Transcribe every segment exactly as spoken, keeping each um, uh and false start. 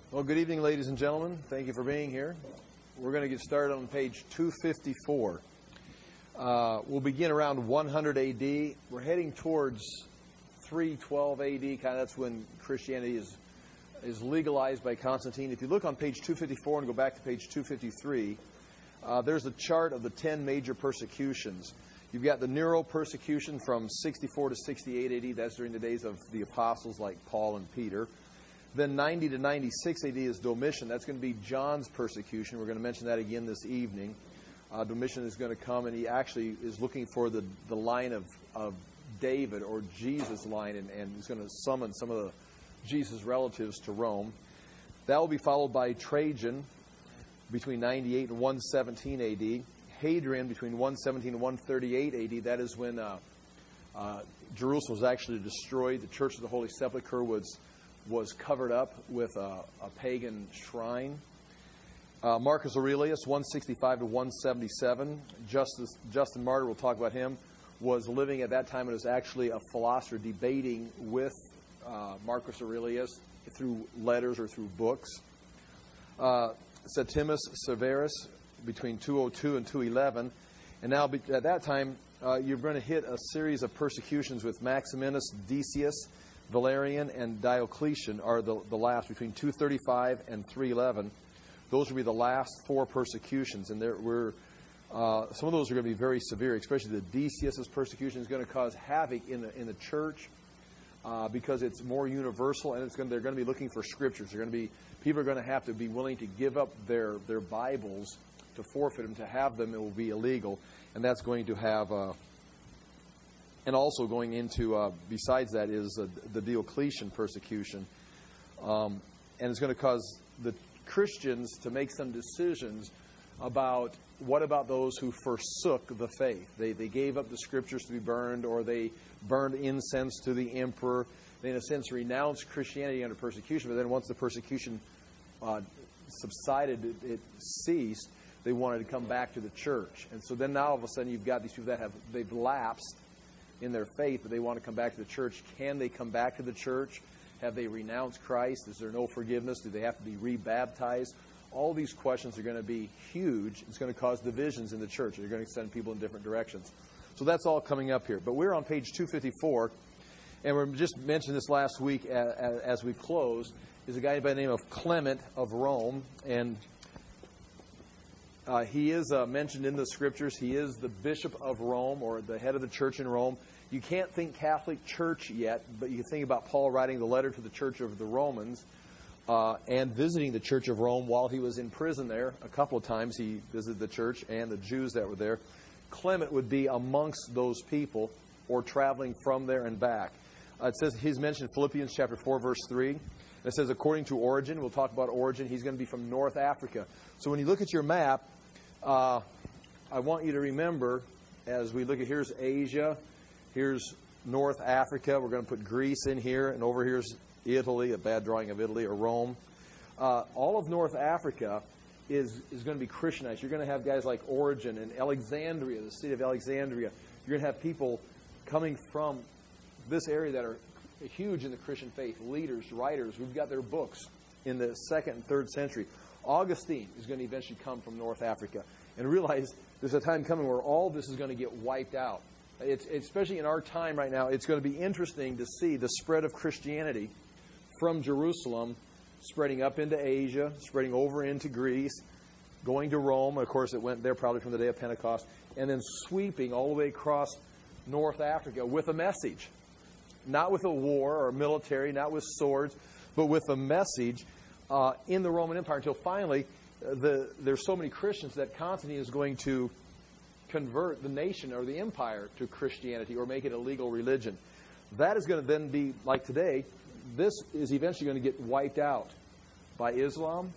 Well, good evening, ladies and gentlemen. Thank you for being here. We're going to get started on page two fifty-four. Uh, we'll begin around one hundred A D. We're heading towards three twelve A D. Kind of that's when Christianity is is legalized by Constantine. If you look on page two fifty-four and go back to page two fifty-three, uh, there's a chart of the ten major persecutions. You've got the Nero persecution from sixty-four to sixty-eight A D. That's during the days of the apostles like Paul and Peter. Then ninety to ninety-six A D is Domitian. That's going to be John's persecution. We're going to mention that again this evening. Uh, Domitian is going to come, and he actually is looking for the, the line of, of David or Jesus line, and, and he's going to summon some of the Jesus relatives to Rome. That will be followed by Trajan between ninety-eight and one seventeen A D. Hadrian between one seventeen and one thirty-eight A D. That is when uh, uh, Jerusalem was actually destroyed. The Church of the Holy Sepulchre was was covered up with a, a pagan shrine. Uh, Marcus Aurelius, one sixty-five to one seventy-seven. Justus, Justin Martyr, we'll talk about him, was living at that time and was actually a philosopher debating with uh, Marcus Aurelius through letters or through books. Uh, Septimus Severus, between two oh two and two eleven. And now at that time, uh, you're going to hit a series of persecutions with Maximinus, Decius, Valerian, and Diocletian are the, the last, between two thirty-five and three eleven. Those will be the last four persecutions, and there were uh, some of those are going to be very severe, especially the Decius's persecution is going to cause havoc in the in the church uh, because it's more universal, and it's going to, they're going to be looking for scriptures. They're going to be people are going to have to be willing to give up their their Bibles to forfeit them, to have them. It will be illegal, and that's going to have. Uh, And also going into, uh, besides that, is uh, the Diocletian persecution. Um, and it's going to cause the Christians to make some decisions about what about those who forsook the faith. They they gave up the scriptures to be burned, or they burned incense to the emperor. They, in a sense, renounced Christianity under persecution. But then once the persecution uh, subsided, it, it ceased, they wanted to come back to the church. And so then now all of a sudden you've got these people that have, they've lapsed in their faith, but they want to come back to the church. Can they come back to the church? Have they renounced Christ? Is there no forgiveness? Do they have to be rebaptized? All these questions are going to be huge. It's going to cause divisions in the church. They're going to send people in different directions. So that's all coming up here. But we're on page two fifty-four, and we just mentioned this last week as we close, is a guy by the name of Clement of Rome, and Uh, he is uh, mentioned in the Scriptures. He is the Bishop of Rome, or the head of the church in Rome. You can't think Catholic Church yet, but you can think about Paul writing the letter to the Church of the Romans uh, and visiting the Church of Rome while he was in prison there. A couple of times he visited the church and the Jews that were there. Clement would be amongst those people, or traveling from there and back. Uh, it says he's mentioned Philippians chapter four, verse three. It says, according to Origen, we'll talk about Origen, he's going to be from North Africa. So when you look at your map, uh, I want you to remember, as we look at, here's Asia, here's North Africa. We're going to put Greece in here, and over here's Italy, a bad drawing of Italy, or Rome. Uh, all of North Africa is, is going to be Christianized. You're going to have guys like Origen and Alexandria, the city of Alexandria. You're going to have people coming from this area that are huge in the Christian faith, leaders, writers. We've got their books in the second and third century. Augustine is going to eventually come from North Africa. And realize there's a time coming where all this is going to get wiped out. It's, especially in our time right now, it's going to be interesting to see the spread of Christianity from Jerusalem, spreading up into Asia, spreading over into Greece, going to Rome. Of course, it went there probably from the day of Pentecost, and then sweeping all the way across North Africa with a message. Not with a war or military, not with swords, but with a message uh, in the Roman Empire, until finally uh, the, there's so many Christians that Constantine is going to convert the nation or the empire to Christianity, or make it a legal religion. That is going to then be, like today, this is eventually going to get wiped out by Islam.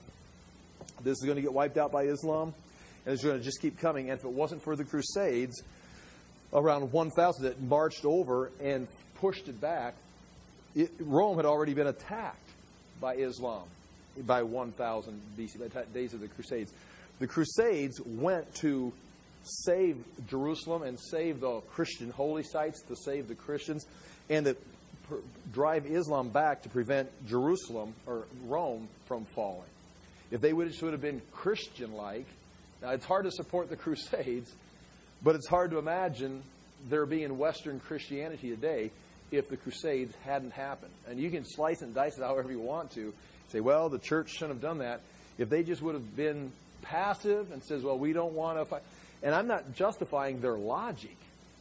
This is going to get wiped out by Islam, and it's going to just keep coming. And if it wasn't for the Crusades, around one thousand that marched over and pushed it back, it, Rome had already been attacked by Islam by one thousand B C, by the days of the Crusades. The Crusades went to save Jerusalem and save the Christian holy sites, to save the Christians. And the per, drive Islam back to prevent Jerusalem or Rome from falling. If they would, would have been Christian-like, now it's hard to support the Crusades, but it's hard to imagine there being Western Christianity today if the Crusades hadn't happened. And you can slice and dice it however you want to. Say, well, the church shouldn't have done that. If they just would have been passive and says, well, we don't want to fight. And I'm not justifying their logic,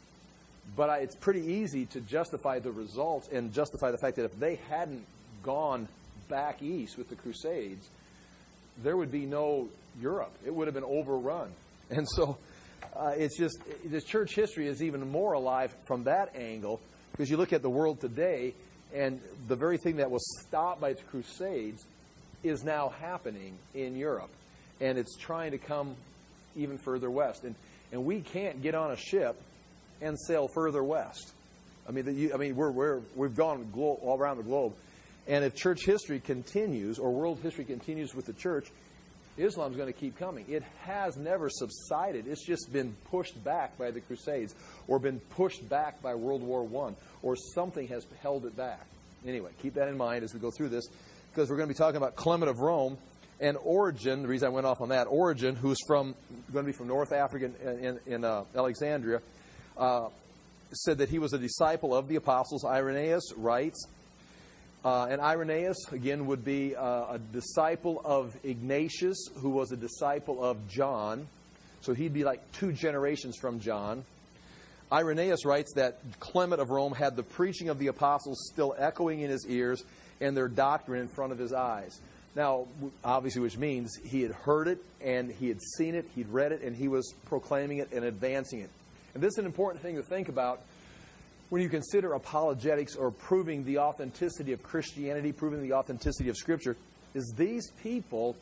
but I, it's pretty easy to justify the results and justify the fact that if they hadn't gone back east with the Crusades, there would be no Europe. It would have been overrun. And so uh, it's just, the church history is even more alive from that angle, because you look at the world today, and the very thing that was stopped by the Crusades is now happening in Europe. And it's trying to come even further west. And and we can't get on a ship and sail further west. I mean, the, you, I mean, we're, we're, we've gone glo- all around the globe. And if church history continues, or world history continues with the church, Islam's going to keep coming. It has never subsided. It's just been pushed back by the Crusades, or been pushed back by World War One, or something has held it back. Anyway, keep that in mind as we go through this, because we're going to be talking about Clement of Rome and Origen. The reason I went off on that, Origen, who's from going to be from North Africa in, in, in uh, Alexandria, uh, said that he was a disciple of the apostles. Irenaeus writes, uh, and Irenaeus, again, would be uh, a disciple of Ignatius, who was a disciple of John. So he'd be like two generations from John. Irenaeus writes that Clement of Rome had the preaching of the apostles still echoing in his ears and their doctrine in front of his eyes. Now, obviously, which means he had heard it and he had seen it, he'd read it, and he was proclaiming it and advancing it. And this is an important thing to think about when you consider apologetics, or proving the authenticity of Christianity, proving the authenticity of Scripture, is these people,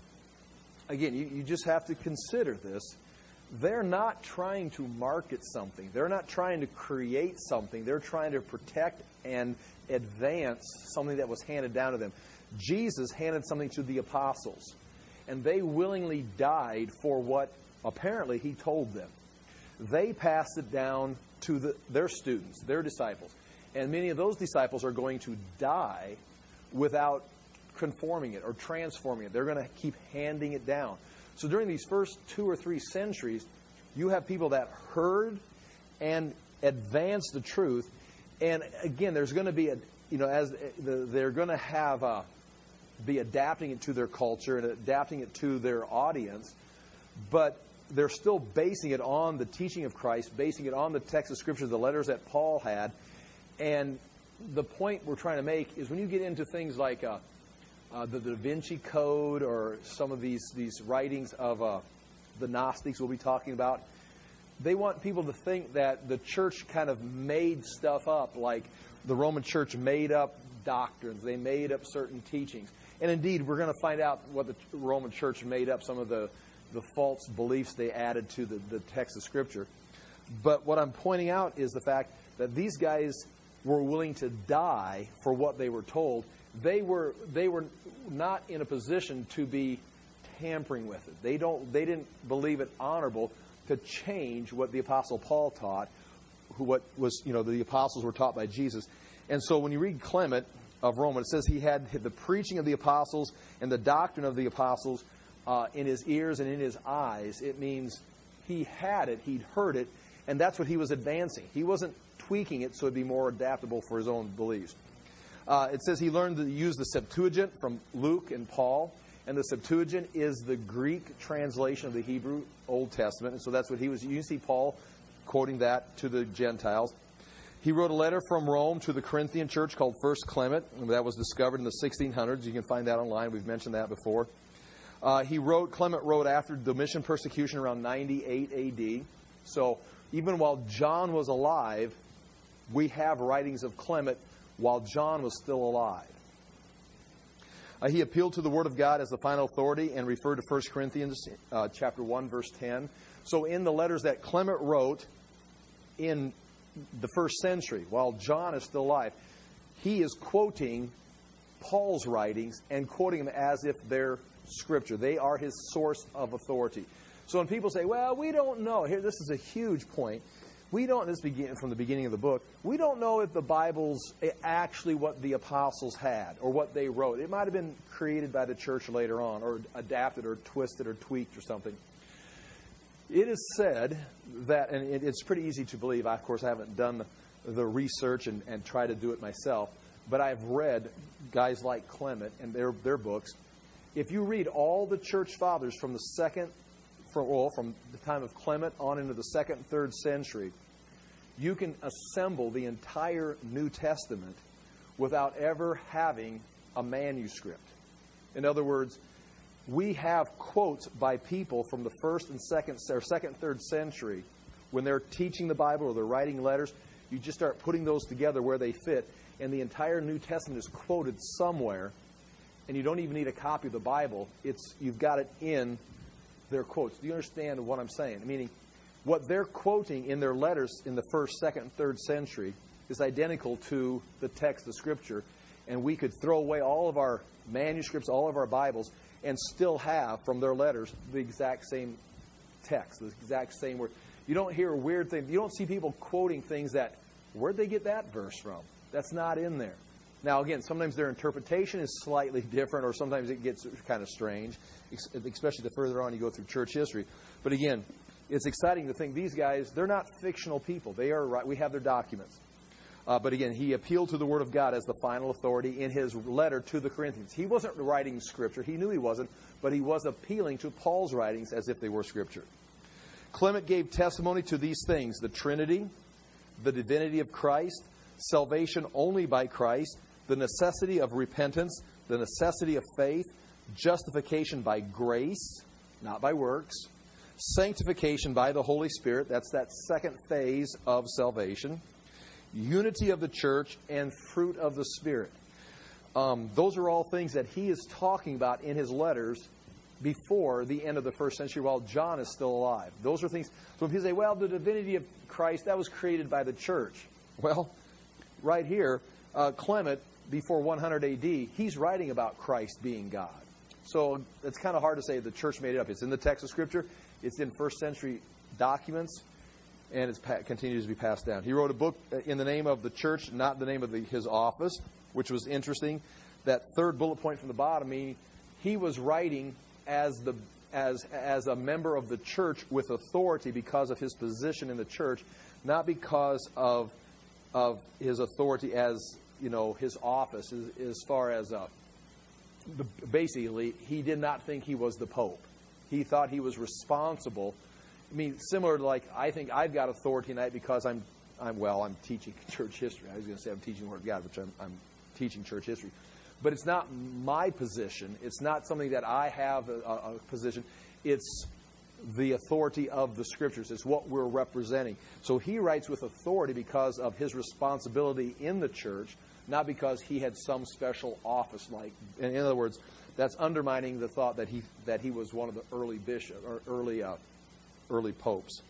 again, you, you just have to consider this. They're not trying to market something. They're not trying to create something. They're trying to protect and advance something that was handed down to them. Jesus handed something to the apostles, and they willingly died for what apparently he told them. They passed it down to the, their students, their disciples. And many of those disciples are going to die without conforming it or transforming it. They're going to keep handing it down. So during these first two or three centuries, you have people that heard and advanced the truth. And again, there's going to be a, you know, as the, they're going to have a, be adapting it to their culture and adapting it to their audience, but they're still basing it on the teaching of Christ, basing it on the text of Scripture, the letters that Paul had. And the point we're trying to make is when you get into things like uh, uh, the Da Vinci Code, or some of these, these writings of uh, the Gnostics we'll be talking about, they want people to think that the church kind of made stuff up, like the Roman church made up doctrines. They made up certain teachings. And indeed, we're going to find out what the Roman church made up, some of the the false beliefs they added to the, the text of Scripture. But what I'm pointing out is the fact that these guys were willing to die for what they were told. They were they were not in a position to be tampering with it. They don't they didn't believe it honorable to change what the Apostle Paul taught, who what was, you know, the apostles were taught by Jesus. And so when you read Clement of Rome, it says he had the preaching of the apostles and the doctrine of the apostles Uh, in his ears and in his eyes. It means he had it, he'd heard it, and that's what he was advancing. He wasn't tweaking it so it'd be more adaptable for his own beliefs. Uh, it says he learned to use the Septuagint from Luke and Paul, and the Septuagint is the Greek translation of the Hebrew Old Testament, and so that's what he was. You see Paul quoting that to the Gentiles. He wrote a letter from Rome to the Corinthian church called First Clement, and that was discovered in the sixteen hundreds. You can find that online. We've mentioned that before. Uh, he wrote, Clement wrote after the Domitian persecution around ninety-eight A D. So even while John was alive, we have writings of Clement while John was still alive. Uh, he appealed to the Word of God as the final authority and referred to First Corinthians uh, chapter one, verse ten. So in the letters that Clement wrote in the first century, while John is still alive, he is quoting Paul's writings and quoting them as if they're Scripture. They are his source of authority. So when people say, well, we don't know, here, this is a huge point. We don't, this begin from the beginning of the book, we don't know if the Bible's actually what the apostles had or what they wrote. It might have been created by the church later on or adapted or twisted or tweaked or something. It is said that, and it's pretty easy to believe, I, of course I haven't done the, the research and, and tried to do it myself, but I've read guys like Clement and their, their books. If you read all the church fathers from the second, from, well, from the time of Clement on into the second and third century, you can assemble the entire New Testament without ever having a manuscript. In other words, we have quotes by people from the first and second, or second and third century when they're teaching the Bible or they're writing letters. You just start putting those together where they fit, and the entire New Testament is quoted somewhere, and you don't even need a copy of the Bible. It's you've got it in their quotes. Do you understand what I'm saying? Meaning, what they're quoting in their letters in the first, second, and third century is identical to the text of Scripture, and we could throw away all of our manuscripts, all of our Bibles, and still have from their letters the exact same text, the exact same word. You don't hear weird things. You don't see people quoting things that, where'd they get that verse from? That's not in there. Now, again, sometimes their interpretation is slightly different, or sometimes it gets kind of strange, especially the further on you go through church history. But again, it's exciting to think these guys, they're not fictional people. They are right. We have their documents. Uh, but again, he appealed to the Word of God as the final authority in his letter to the Corinthians. He wasn't writing Scripture. He knew he wasn't, but he was appealing to Paul's writings as if they were Scripture. Clement gave testimony to these things: the Trinity, the divinity of Christ, salvation only by Christ, the necessity of repentance, the necessity of faith, justification by grace, not by works, sanctification by the Holy Spirit, that's that second phase of salvation, unity of the church, and fruit of the Spirit. Um, those are all things that he is talking about in his letters before the end of the first century while John is still alive. Those are things. So if you say, well, the divinity of Christ, that was created by the church. Well, right here, uh, Clement, before one hundred A D, he's writing about Christ being God. So it's kind of hard to say the church made it up. It's in the text of Scripture. It's in first century documents. And it pa- continues to be passed down. He wrote a book in the name of the church, not the name of the, his office, which was interesting. That third bullet point from the bottom, meaning he was writing as the as as a member of the church with authority because of his position in the church, not because of of his authority as, you know, his office. As, as far as uh, the, basically, he did not think he was the Pope. He thought he was responsible. I mean, similar to like, I think I've got authority tonight because I'm, I'm well, I'm teaching church history. I was going to say I'm teaching the Word of God, which I'm, I'm teaching church history. But it's not my position. It's not something that I have a, a position. It's the authority of the Scriptures. It's what we're representing. So he writes with authority because of his responsibility in the church, not because he had some special office. Like, in other words, that's undermining the thought that he that he was one of the early bishops or early. Uh, early popes.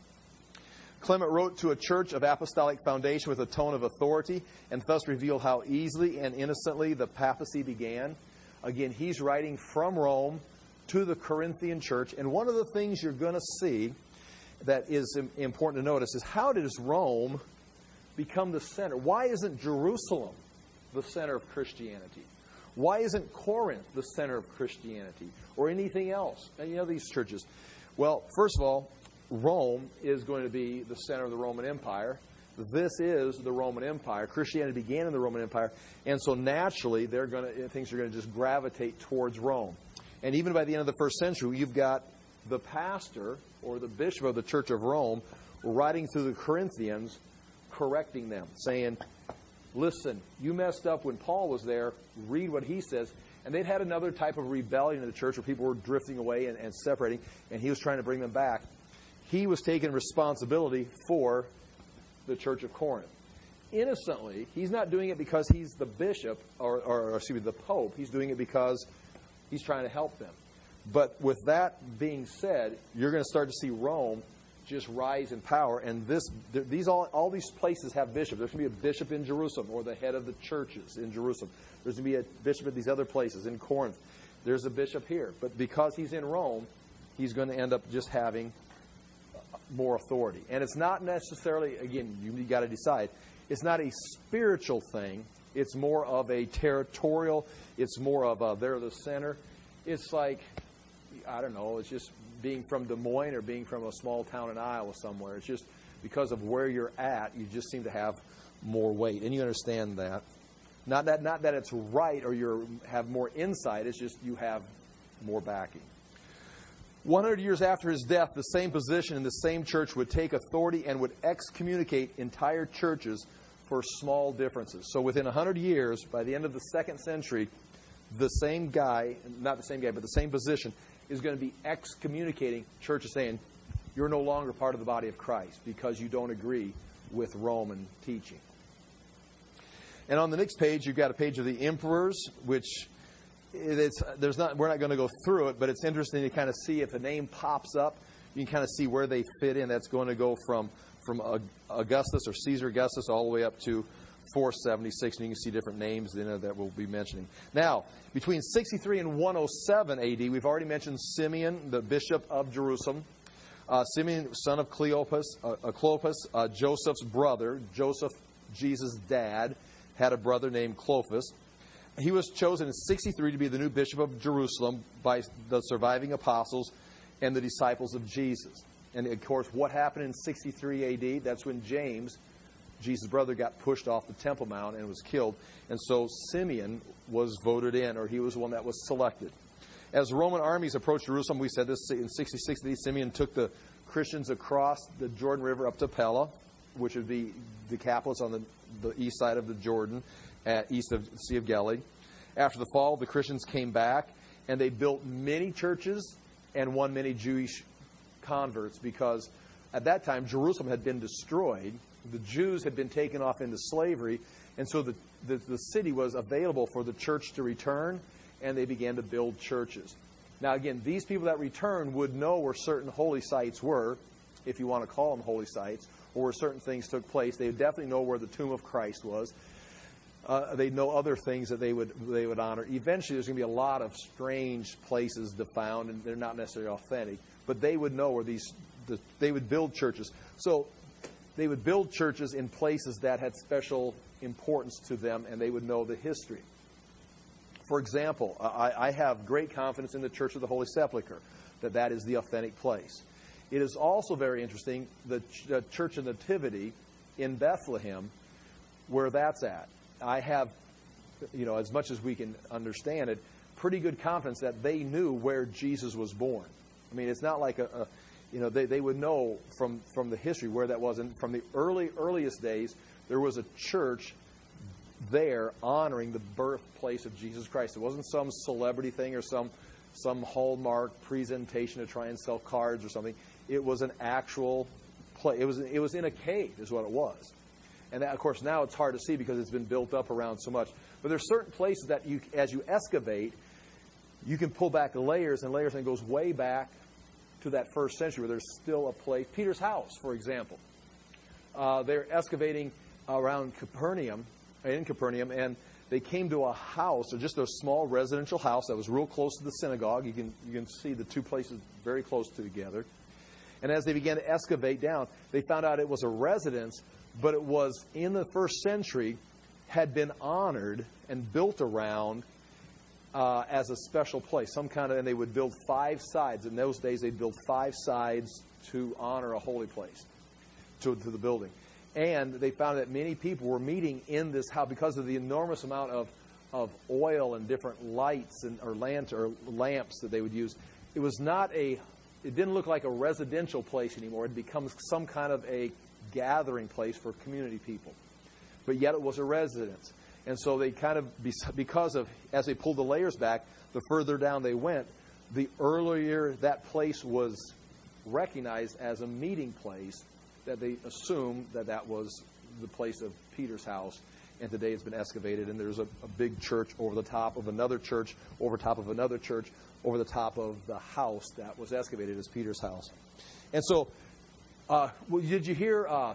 Clement wrote to a church of apostolic foundation with a tone of authority and thus revealed how easily and innocently the papacy began. Again, he's writing from Rome to the Corinthian church. And one of the things you're going to see that is important to notice is, how does Rome become the center? Why isn't Jerusalem the center of Christianity? Why isn't Corinth the center of Christianity or anything else? Any of these churches? Well, first of all, Rome is going to be the center of the Roman Empire. This is the Roman Empire. Christianity began in the Roman Empire, and so naturally, they're going to, things are going to just gravitate towards Rome. And even by the end of the first century, you've got the pastor or the bishop of the Church of Rome writing to the Corinthians, correcting them, saying, listen, you messed up when Paul was there. Read what he says. And they'd had another type of rebellion in the church where people were drifting away and, and separating, and he was trying to bring them back. He was taking responsibility for the Church of Corinth. Innocently, he's not doing it because he's the bishop, or, or excuse me, the Pope. He's doing it because he's trying to help them. But with that being said, you're going to start to see Rome just rise in power. And this, these all, all these places have bishops. There's going to be a bishop in Jerusalem, or the head of the churches in Jerusalem. There's going to be a bishop at these other places in Corinth. There's a bishop here. But because he's in Rome, he's going to end up just having more authority. And it's not necessarily, again, you, you got to decide, it's not a spiritual thing. It's more of a territorial. It's more of a, they're the center. It's like, I don't know, it's just being from Des Moines or being from a small town in Iowa somewhere. It's just because of where you're at, you just seem to have more weight. And you understand that. Not that not that it's right or you have more insight. It's just you have more backing. one hundred years after his death, the same position in the same church would take authority and would excommunicate entire churches for small differences. So within one hundred years, by the end of the second century, the same guy, not the same guy, but the same position, is going to be excommunicating churches, saying, you're no longer part of the body of Christ because you don't agree with Roman teaching. And on the next page, you've got a page of the emperors, which it's, there's not, we're not going to go through it, but it's interesting to kind of see if a name pops up, you can kind of see where they fit in. That's going to go from, from Augustus or Caesar Augustus all the way up to four seventy-six, and you can see different names in it that we'll be mentioning. Now, between sixty-three and one oh seven A D, we've already mentioned Simeon, the bishop of Jerusalem. Uh, Simeon, son of Cleopas, uh, uh, Clopas, uh, Joseph's brother. Joseph, Jesus' dad, had a brother named Clopas. He was chosen in sixty-three to be the new bishop of Jerusalem by the surviving apostles and the disciples of Jesus. And, of course, what happened in sixty-three A D? That's when James, Jesus' brother, got pushed off the Temple Mount and was killed. And so Simeon was voted in, or he was the one that was selected. As Roman armies approached Jerusalem, we said this in sixty-six A D, Simeon took the Christians across the Jordan River up to Pella, which would be Decapolis on the, the east side of the Jordan, at east of the Sea of Galilee. After the fall, the Christians came back, and they built many churches and won many Jewish converts, because at that time, Jerusalem had been destroyed. The Jews had been taken off into slavery, and so the, the, the city was available for the church to return, and they began to build churches. Now, again, these people that returned would know where certain holy sites were, if you want to call them holy sites, or where certain things took place. They would definitely know where the tomb of Christ was. Uh, they'd know other things that they would they would honor. Eventually, there's going to be a lot of strange places to found, and they're not necessarily authentic. But they would know where these, the, they would build churches. So they would build churches in places that had special importance to them, and they would know the history. For example, I, I have great confidence in the Church of the Holy Sepulchre, that that is the authentic place. It is also very interesting, the, ch- the Church of Nativity in Bethlehem, where that's at. I have, you know, as much as we can understand it, pretty good confidence that they knew where Jesus was born. I mean, it's not like a, a you know, they, they would know from, from the history where that was. And from the early, earliest days, there was a church there honoring the birthplace of Jesus Christ. It wasn't some celebrity thing or some some hallmark presentation to try and sell cards or something. It was an actual place. It was it was in a cave is what it was. And that, of course, now it's hard to see because it's been built up around so much. But there's certain places that you, as you excavate, you can pull back layers and layers, and it goes way back to that first century where there's still a place. Peter's house, for example. Uh, they're excavating around Capernaum, in Capernaum, and they came to a house, or just a small residential house that was real close to the synagogue. You can you can see the two places very close to together. And as they began to excavate down, they found out it was a residence, but it was, in the first century, had been honored and built around uh, as a special place. Some kind of, and they would build five sides. In those days, they'd build five sides to honor a holy place to, to the building. And they found that many people were meeting in this house because of the enormous amount of, of oil and different lights and or, lant, or lamps that they would use. It was not a, it didn't look like a residential place anymore. It becomes some kind of a gathering place for community people. But yet it was a residence. And so they kind of, because of, as they pulled the layers back, the further down they went, the earlier that place was recognized as a meeting place, that they assumed that that was the place of Peter's house. And today it's been excavated, and there's a, a big church over the top of another church, over top of another church, over the top of the house that was excavated as Peter's house. And so, uh, well, did you hear... Uh,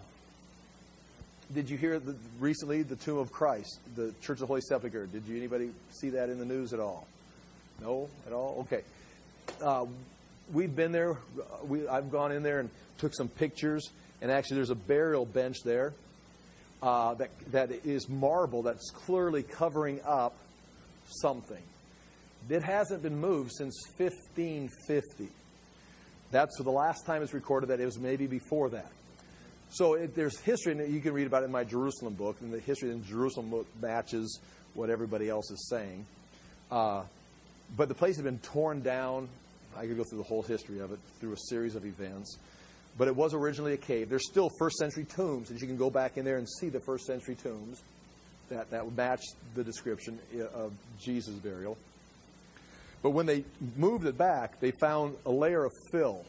Did you hear the, recently the tomb of Christ, the Church of the Holy Sepulchre? Did you anybody see that in the news at all? No, at all? Okay. Uh, we've been there. We, I've gone in there and took some pictures. And actually, there's a burial bench there uh, that that is marble that's clearly covering up something. It hasn't been moved since fifteen fifty. That's the last time it's recorded that it was maybe before that. So it, there's history, and you can read about it in my Jerusalem book, and the history in Jerusalem book matches what everybody else is saying. Uh, but the place has been torn down. I could go through the whole history of it through a series of events. But it was originally a cave. There's still first century tombs, and you can go back in there and see the first century tombs that, that would match the description of Jesus' burial. But when they moved it back, they found a layer of fill.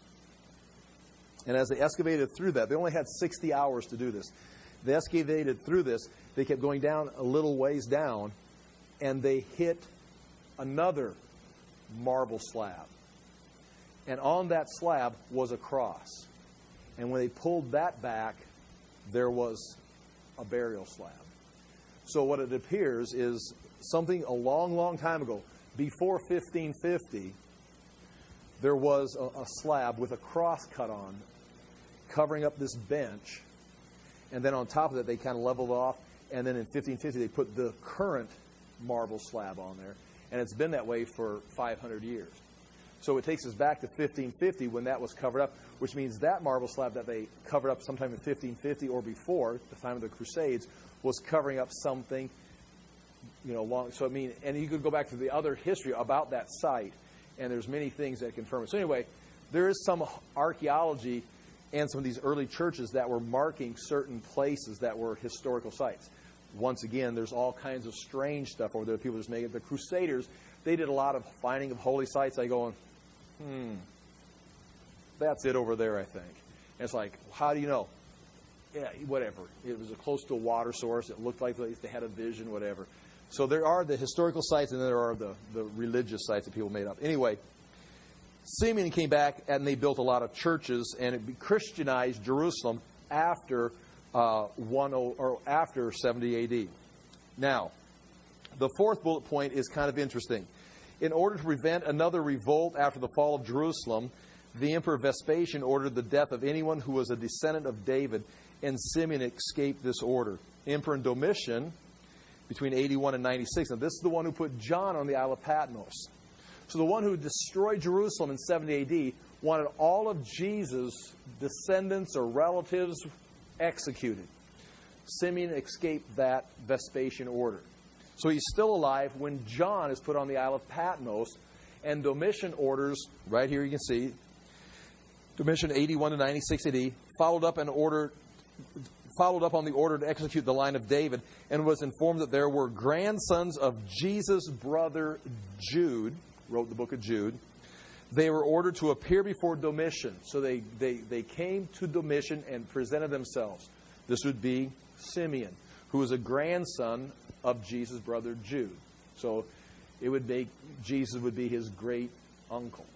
And as they excavated through that, they only had sixty hours to do this. They excavated through this. They kept going down a little ways down, and they hit another marble slab. And on that slab was a cross. And when they pulled that back, there was a burial slab. So what it appears is something a long, long time ago, before fifteen fifty, there was a, a slab with a cross cut on, covering up this bench. And then on top of that, they kind of leveled off. And then in fifteen fifty, they put the current marble slab on there. And it's been that way for five hundred years. So it takes us back to fifteen fifty when that was covered up, which means that marble slab that they covered up sometime in fifteen fifty or before, the time of the Crusades, was covering up something, you know, long. So I mean, and you could go back to the other history about that site, and there's many things that confirm it. So anyway, there is some archaeology and some of these early churches that were marking certain places that were historical sites. Once again, there's all kinds of strange stuff over there. People just make it. The Crusaders, they did a lot of finding of holy sites. I go, hmm, that's it over there, I think. And it's like, how do you know? Yeah, whatever. It was close to a water source. It looked like they had a vision, whatever. So there are the historical sites, and then there are the, the religious sites that people made up. Anyway, Simeon came back, and they built a lot of churches, and it Christianized Jerusalem after uh, one or after seventy A D. Now, the fourth bullet point is kind of interesting. In order to prevent another revolt after the fall of Jerusalem, the Emperor Vespasian ordered the death of anyone who was a descendant of David, and Simeon escaped this order. Emperor Domitian, between eighty-one and ninety-six, and this is the one who put John on the Isle of Patmos. So the one who destroyed Jerusalem in seventy A D wanted all of Jesus' descendants or relatives executed. Simeon escaped that Vespasian order. So he's still alive when John is put on the Isle of Patmos, and Domitian orders, right here you can see, Domitian eighty-one to ninety-six A D, followed up an order, followed up on the order to execute the line of David, and was informed that there were grandsons of Jesus' brother Jude, wrote the book of Jude. They were ordered to appear before Domitian. So they, they, they came to Domitian and presented themselves. This would be Simeon, who was a grandson of Jesus' brother Jude. So it would make, Jesus would be his great uncle.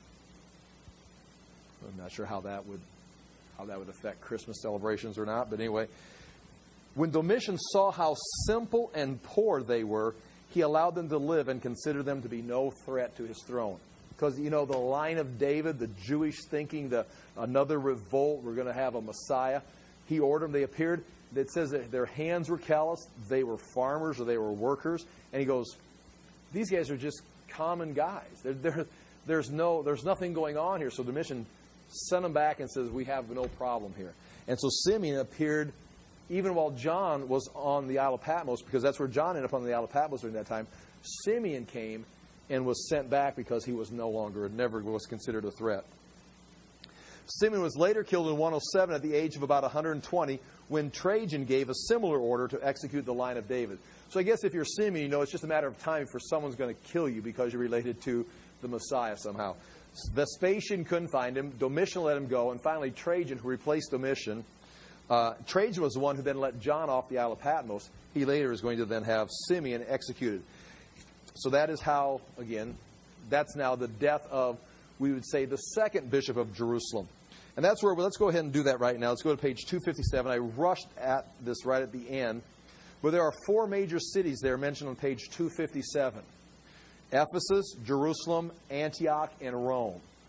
I'm not sure how that would how that would affect Christmas celebrations or not, but anyway. When Domitian saw how simple and poor they were, he allowed them to live and considered them to be no threat to his throne. Because, you know, the line of David, the Jewish thinking, the another revolt, we're going to have a Messiah. He ordered them, they appeared. It says that their hands were calloused, they were farmers or they were workers. And he goes, these guys are just common guys. They're, they're, there's no, there's nothing going on here. So Domitian sent them back and says, we have no problem here. And so Simeon appeared even while John was on the Isle of Patmos, because that's where John ended up on the Isle of Patmos during that time. Simeon came and was sent back because he was no longer, never was considered a threat. Simeon was later killed in one oh seven at the age of about one hundred twenty when Trajan gave a similar order to execute the line of David. So I guess if you're Simeon, you know it's just a matter of time before someone's going to kill you because you're related to the Messiah somehow. Vespasian couldn't find him. Domitian let him go. And finally, Trajan, who replaced Domitian, uh, Trajan was the one who then let John off the Isle of Patmos. He later is going to then have Simeon executed. So that is how, again, that's now the death of, we would say, the second bishop of Jerusalem. And that's where, well, let's go ahead and do that right now. Let's go to page two fifty-seven. I rushed at this right at the end. But there are four major cities there mentioned on page two fifty-seven. Ephesus, Jerusalem, Antioch, and Rome.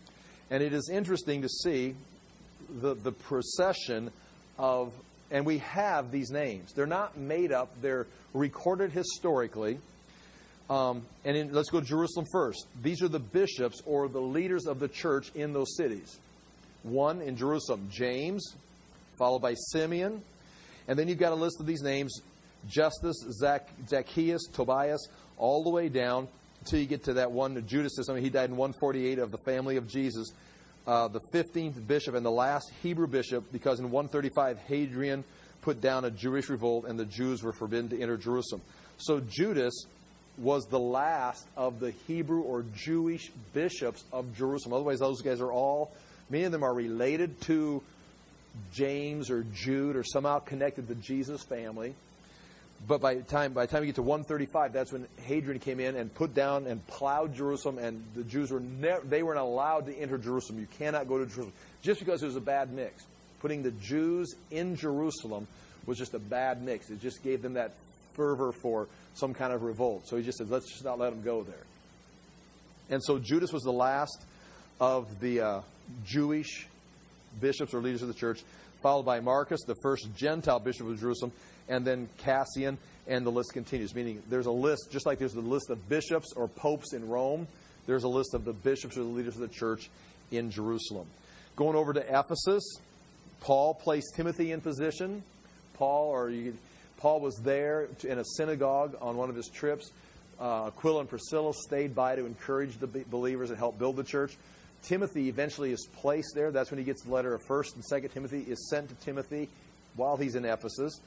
And it is interesting to see the, the procession of, and we have these names. They're not made up. They're recorded historically. Um, and in, let's go to Jerusalem first. These are the bishops or the leaders of the church in those cities. One in Jerusalem, James, followed by Simeon. And then you've got a list of these names, Justus, Zac- Zacchaeus, Tobias, all the way down until you get to that one, Judas. I mean, he died in one forty-eight of the family of Jesus. Uh, the fifteenth bishop and the last Hebrew bishop, because in one thirty-five, Hadrian put down a Jewish revolt and the Jews were forbidden to enter Jerusalem. So Judas was the last of the Hebrew or Jewish bishops of Jerusalem. Otherwise, those guys are all, many of them are related to James or Jude or somehow connected to Jesus' family. But by the time by the time you get to one thirty-five, that's when Hadrian came in and put down and plowed Jerusalem, and the Jews were never, they weren't allowed to enter Jerusalem. You cannot go to Jerusalem just because it was a bad mix. Putting the Jews in Jerusalem was just a bad mix. It just gave them that fervor for some kind of revolt. So he just said, let's just not let them go there. And so Judas was the last of the uh, Jewish bishops or leaders of the church, followed by Marcus, the first Gentile bishop of Jerusalem, and then Cassian, and the list continues. Meaning there's a list, just like there's the list of bishops or popes in Rome, there's a list of the bishops or the leaders of the church in Jerusalem. Going over to Ephesus, Paul placed Timothy in position. Paul, or you, Paul was there in a synagogue on one of his trips. Uh, Aquila and Priscilla stayed by to encourage the believers and help build the church. Timothy eventually is placed there. That's when he gets the letter of First and Second Timothy is sent to Timothy while he's in Ephesus.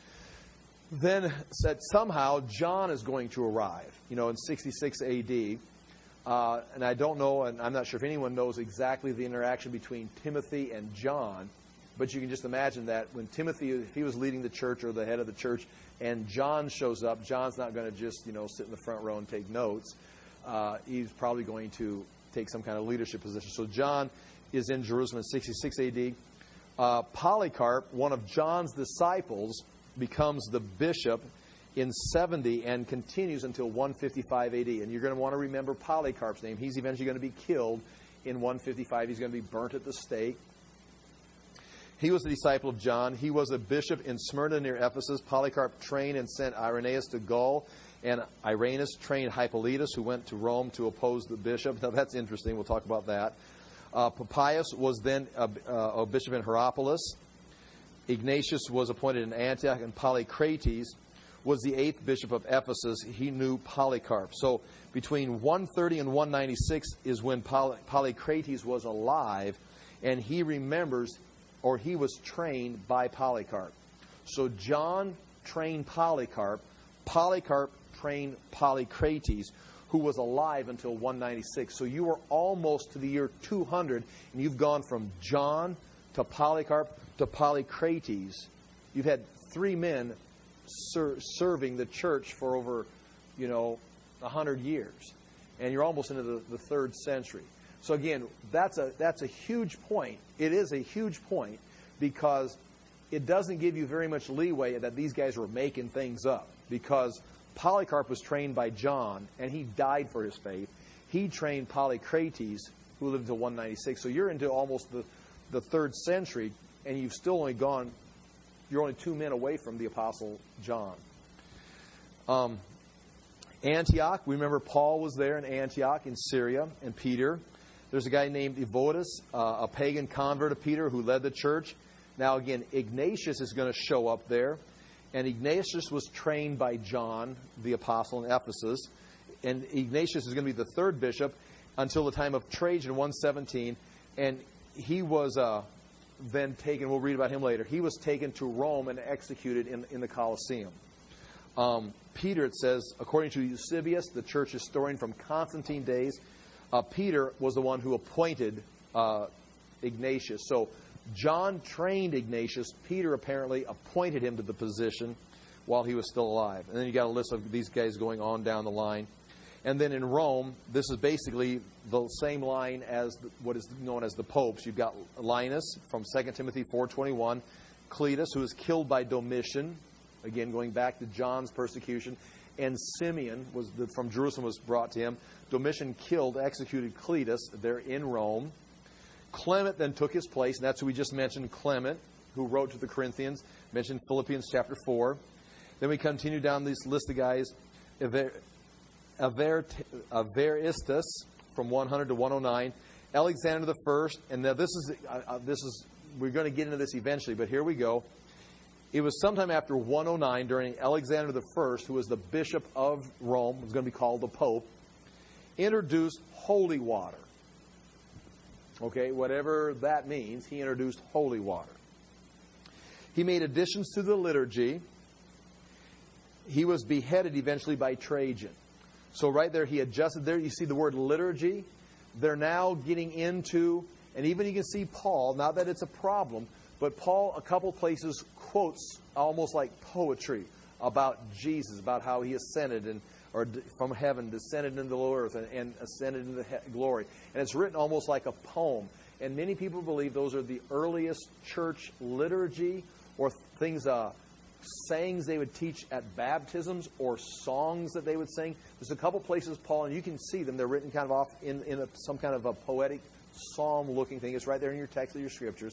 Then said somehow John is going to arrive, you know, in sixty-six A D. Uh, and I don't know, and I'm not sure if anyone knows exactly the interaction between Timothy and John, but you can just imagine that when Timothy, if he was leading the church or the head of the church, and John shows up, John's not going to just, you know, sit in the front row and take notes. Uh, he's probably going to take some kind of leadership position. So John is in Jerusalem in sixty-six A D. Uh, Polycarp, one of John's disciples, becomes the bishop in seventy and continues until one fifty-five A D. And you're going to want to remember Polycarp's name. He's eventually going to be killed in one fifty-five. He's going to be burnt at the stake. He was a disciple of John. He was a bishop in Smyrna near Ephesus. Polycarp trained and sent Irenaeus to Gaul. And Irenaeus trained Hippolytus, who went to Rome to oppose the bishop. Now, that's interesting. We'll talk about that. Uh, Papias was then a, a bishop in Hierapolis. Ignatius was appointed in Antioch, and Polycrates was the eighth bishop of Ephesus. He knew Polycarp. So between one thirty and one ninety-six is when Poly, Polycrates was alive, and he remembers, or he was trained by Polycarp. So John trained Polycarp. Polycarp trained Polycrates, who was alive until one ninety-six. So you were almost to the year two hundred, and you've gone from John to Polycarp to Polycrates. You've had three men ser- serving the church for over, you know, one hundred years. And you're almost into the, the third century. So again, that's a that's a huge point. It is a huge point because it doesn't give you very much leeway that these guys were making things up. Because Polycarp was trained by John, and he died for his faith. He trained Polycrates, who lived until one ninety-six. So you're into almost the, the third century, and you've still only gone, you're only two men away from the Apostle John. Um, Antioch, we remember Paul was there in Antioch in Syria, and Peter. There's a guy named Evotus, uh, a pagan convert of Peter, who led the church. Now again, Ignatius is going to show up there. And Ignatius was trained by John, the apostle in Ephesus. And Ignatius is going to be the third bishop until the time of Trajan, one seventeen. And he was uh, then taken, we'll read about him later, he was taken to Rome and executed in, in the Colosseum. Um, Peter, it says, according to Eusebius, the church historian from Constantine days, uh, Peter was the one who appointed uh, Ignatius. So John trained Ignatius. Peter apparently appointed him to the position while he was still alive. And then you got a list of these guys going on down the line. And then in Rome, this is basically the same line as the, what is known as the popes. You've got Linus from Second Timothy four twenty-one, Cletus, who was killed by Domitian, again going back to John's persecution, and Simeon was the, from Jerusalem was brought to him. Domitian killed, executed Cletus there in Rome. Clement then took his place, and that's who we just mentioned, Clement, who wrote to the Corinthians, mentioned Philippians chapter four. Then we continue down this list of guys. Aver, Aver, Averistus from one hundred to one oh nine. Alexander the First, and now this is uh, this is we're going to get into this eventually, but here we go. It was sometime after one oh nine, during Alexander the First, who was the bishop of Rome, was going to be called the Pope, introduced holy water. Okay, whatever that means, he introduced holy water. He made additions to the liturgy. He was beheaded eventually by Trajan. So right there, he adjusted there. You see the word liturgy. They're now getting into, and even you can see Paul, not that it's a problem, but Paul, a couple places, quotes almost like poetry about Jesus, about how he ascended and or from heaven, descended into the low earth, and, and ascended into he- glory. And it's written almost like a poem. And many people believe those are the earliest church liturgy or things, uh, sayings they would teach at baptisms or songs that they would sing. There's a couple places, Paul, and you can see them. They're written kind of off in, in a, some kind of a poetic psalm-looking thing. It's right there in your text of your scriptures.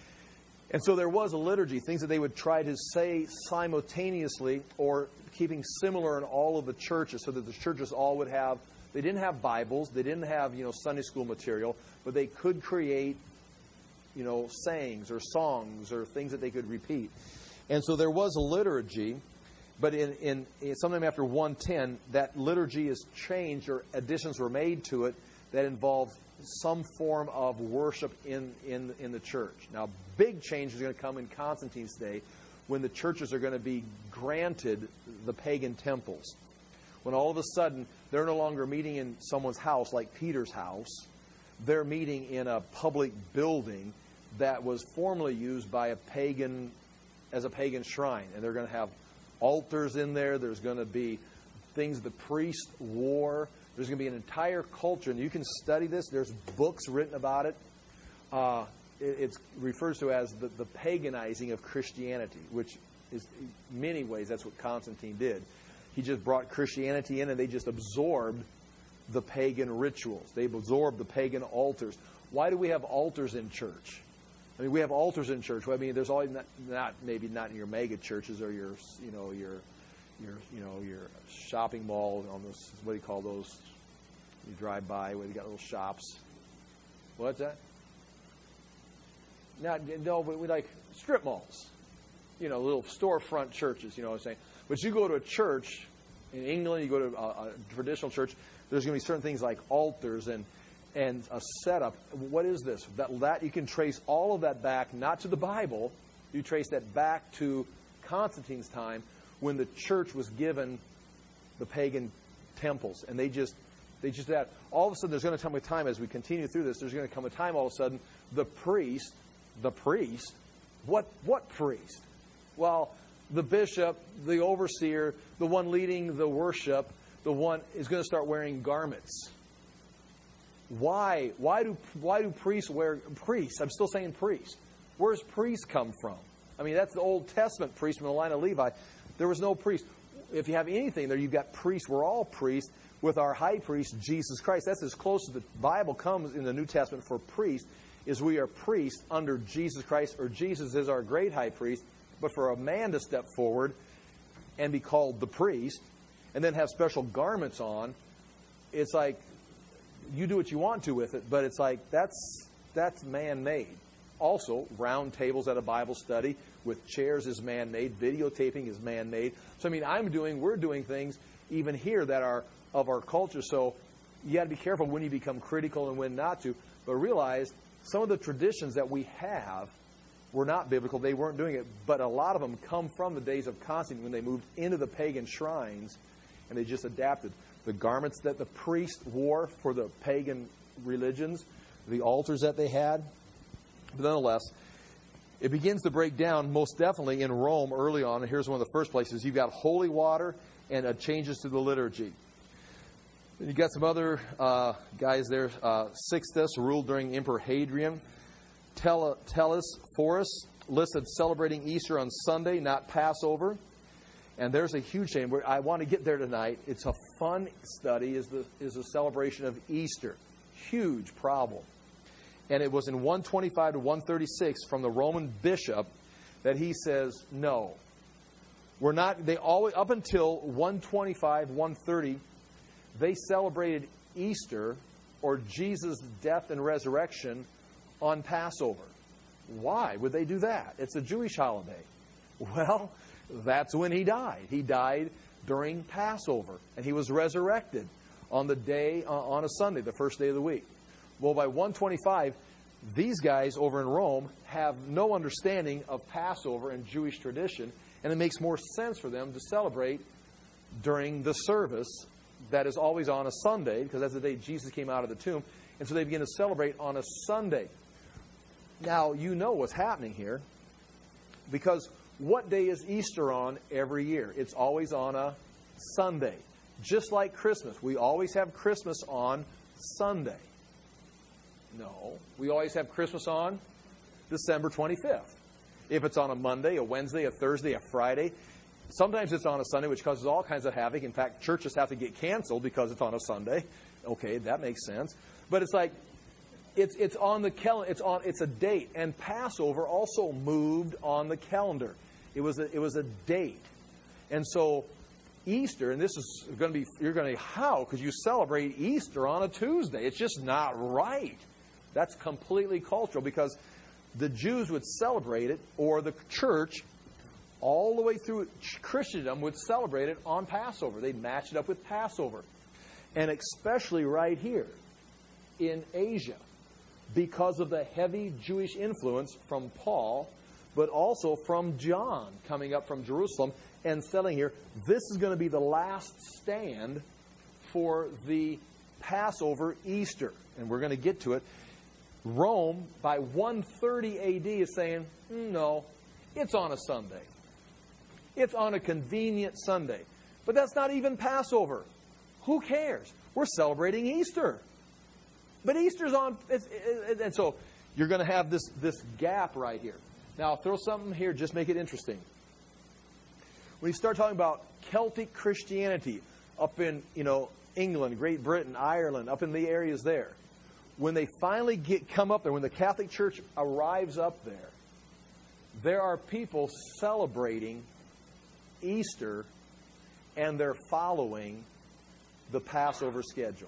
And so there was a liturgy, things that they would try to say simultaneously or keeping similar in all of the churches so that the churches all would have, they didn't have Bibles, they didn't have, you know, Sunday school material, but they could create, you know, sayings or songs or things that they could repeat. And so there was a liturgy, but in, in, in sometime after one ten, that liturgy is changed or additions were made to it that involved some form of worship in, in, in the church. Now, big change is going to come in Constantine's day when the churches are going to be granted the pagan temples. When all of a sudden, they're no longer meeting in someone's house like Peter's house. They're meeting in a public building that was formerly used by a pagan, as a pagan shrine. And they're going to have altars in there. There's going to be things the priest wore. There's going to be an entire culture, and you can study this. There's books written about it. Uh, it it's refers to as the, the paganizing of Christianity, which is, in many ways, that's what Constantine did. He just brought Christianity in, and they just absorbed the pagan rituals. They absorbed the pagan altars. Why do we have altars in church? I mean, we have altars in church. Well, I mean, there's always not, not maybe not in your mega churches or your, you know, your. Your, you know, your shopping mall on this. What do you call those? You drive by where you got little shops. What's that? Not no, but we like strip malls. You know, little storefront churches. You know what I'm saying? But you go to a church in England, you go to a, a traditional church. There's going to be certain things like altars and and a setup. What is this? That that you can trace all of that back, not to the Bible. You trace that back to Constantine's time, when the church was given the pagan temples. And they just they just that all of a sudden there's going to come a time as we continue through this, there's going to come a time all of a sudden the priest, the priest, what what priest? Well, the bishop, the overseer, the one leading the worship, the one is going to start wearing garments. Why? Why do why do priests wear priests? I'm still saying priests. Where's priests come from? I mean, that's the Old Testament priest from the line of Levi. There was no priest. If you have anything there, you've got priests. We're all priests with our high priest, Jesus Christ. That's as close as the Bible comes in the New Testament for priest, is we are priests under Jesus Christ, or Jesus is our great high priest. But for a man to step forward and be called the priest and then have special garments on, it's like you do what you want to with it, but it's like that's that's man-made. Also, round tables at a Bible study with chairs is man-made. Videotaping is man-made. So, I mean, I'm doing, we're doing things even here that are of our culture. So, you got to be careful when you become critical and when not to. But realize some of the traditions that we have were not biblical. They weren't doing it. But a lot of them come from the days of Constantine when they moved into the pagan shrines and they just adapted. The garments that the priest wore for the pagan religions, the altars that they had. But nonetheless, it begins to break down most definitely in Rome early on. And here's one of the first places. You've got holy water and uh, changes to the liturgy. Then you've got some other uh, guys there. Uh, Sixtus ruled during Emperor Hadrian. Tel- Telesphorus listed celebrating Easter on Sunday, not Passover. And there's a huge shame. I want to get there tonight. It's a fun study, is the, is the celebration of Easter. Huge problem. And it was in one twenty-five to one thirty-six from the Roman bishop that he says, no. We're not, they always, up until one twenty-five, one thirty, they celebrated Easter, or Jesus' death and resurrection, on Passover. Why would they do that? It's a Jewish holiday. Well, that's when he died. He died during Passover, and he was resurrected on the day, uh, on a Sunday, the first day of the week. Well, by one twenty-five, these guys over in Rome have no understanding of Passover and Jewish tradition, and it makes more sense for them to celebrate during the service that is always on a Sunday, because that's the day Jesus came out of the tomb. And so they begin to celebrate on a Sunday. Now, you know what's happening here, because what day is Easter on every year? It's always on a Sunday. Just like Christmas. We always have Christmas on Sunday. No, we always have Christmas on December twenty-fifth. If it's on a Monday, a Wednesday, a Thursday, a Friday. Sometimes it's on a Sunday, which causes all kinds of havoc. In fact, churches have to get canceled because it's on a Sunday. Okay, that makes sense. But it's like, it's it's on the calendar. It's on. It's a date. And Passover also moved on the calendar. It was a, it was a date. And so Easter, and this is going to be, you're going to, how could you celebrate Easter on a Tuesday? It's just not right. That's completely cultural, because the Jews would celebrate it, or the church, all the way through Christendom, would celebrate it on Passover. They'd match it up with Passover. And especially right here in Asia, because of the heavy Jewish influence from Paul, but also from John coming up from Jerusalem and settling here. This is going to be the last stand for the Passover Easter. And we're going to get to it. Rome, by one thirty A D, is saying, no, it's on a Sunday. It's on a convenient Sunday. But that's not even Passover. Who cares? We're celebrating Easter. But Easter's on, it's, it, and so you're going to have this, this gap right here. Now, I'll throw something here, just make it interesting. When you start talking about Celtic Christianity up in, you know, England, Great Britain, Ireland, up in the areas there, when they finally get come up there, when the Catholic Church arrives up there, there are people celebrating Easter, and they're following the Passover schedule.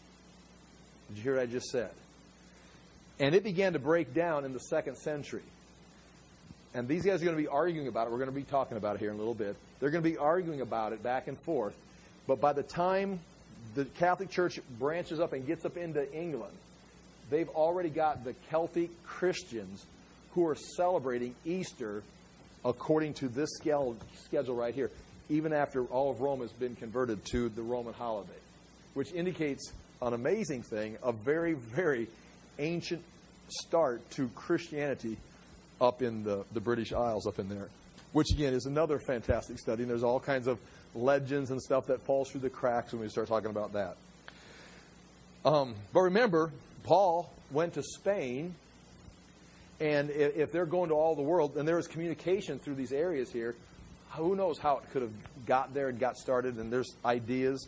Did you hear what I just said? And it began to break down in the second century. And these guys are going to be arguing about it. We're going to be talking about it here in a little bit. They're going to be arguing about it back and forth. But by the time the Catholic Church branches up and gets up into England, they've already got the Celtic Christians who are celebrating Easter according to this schedule right here, even after all of Rome has been converted to the Roman holiday, which indicates an amazing thing, a very, very ancient start to Christianity up in the, the British Isles up in there, which again is another fantastic study. And there's all kinds of legends and stuff that falls through the cracks when we start talking about that. Um, but remember, Paul went to Spain, and if, if they're going to all the world, and there is communication through these areas here, who knows how it could have got there and got started, and there's ideas.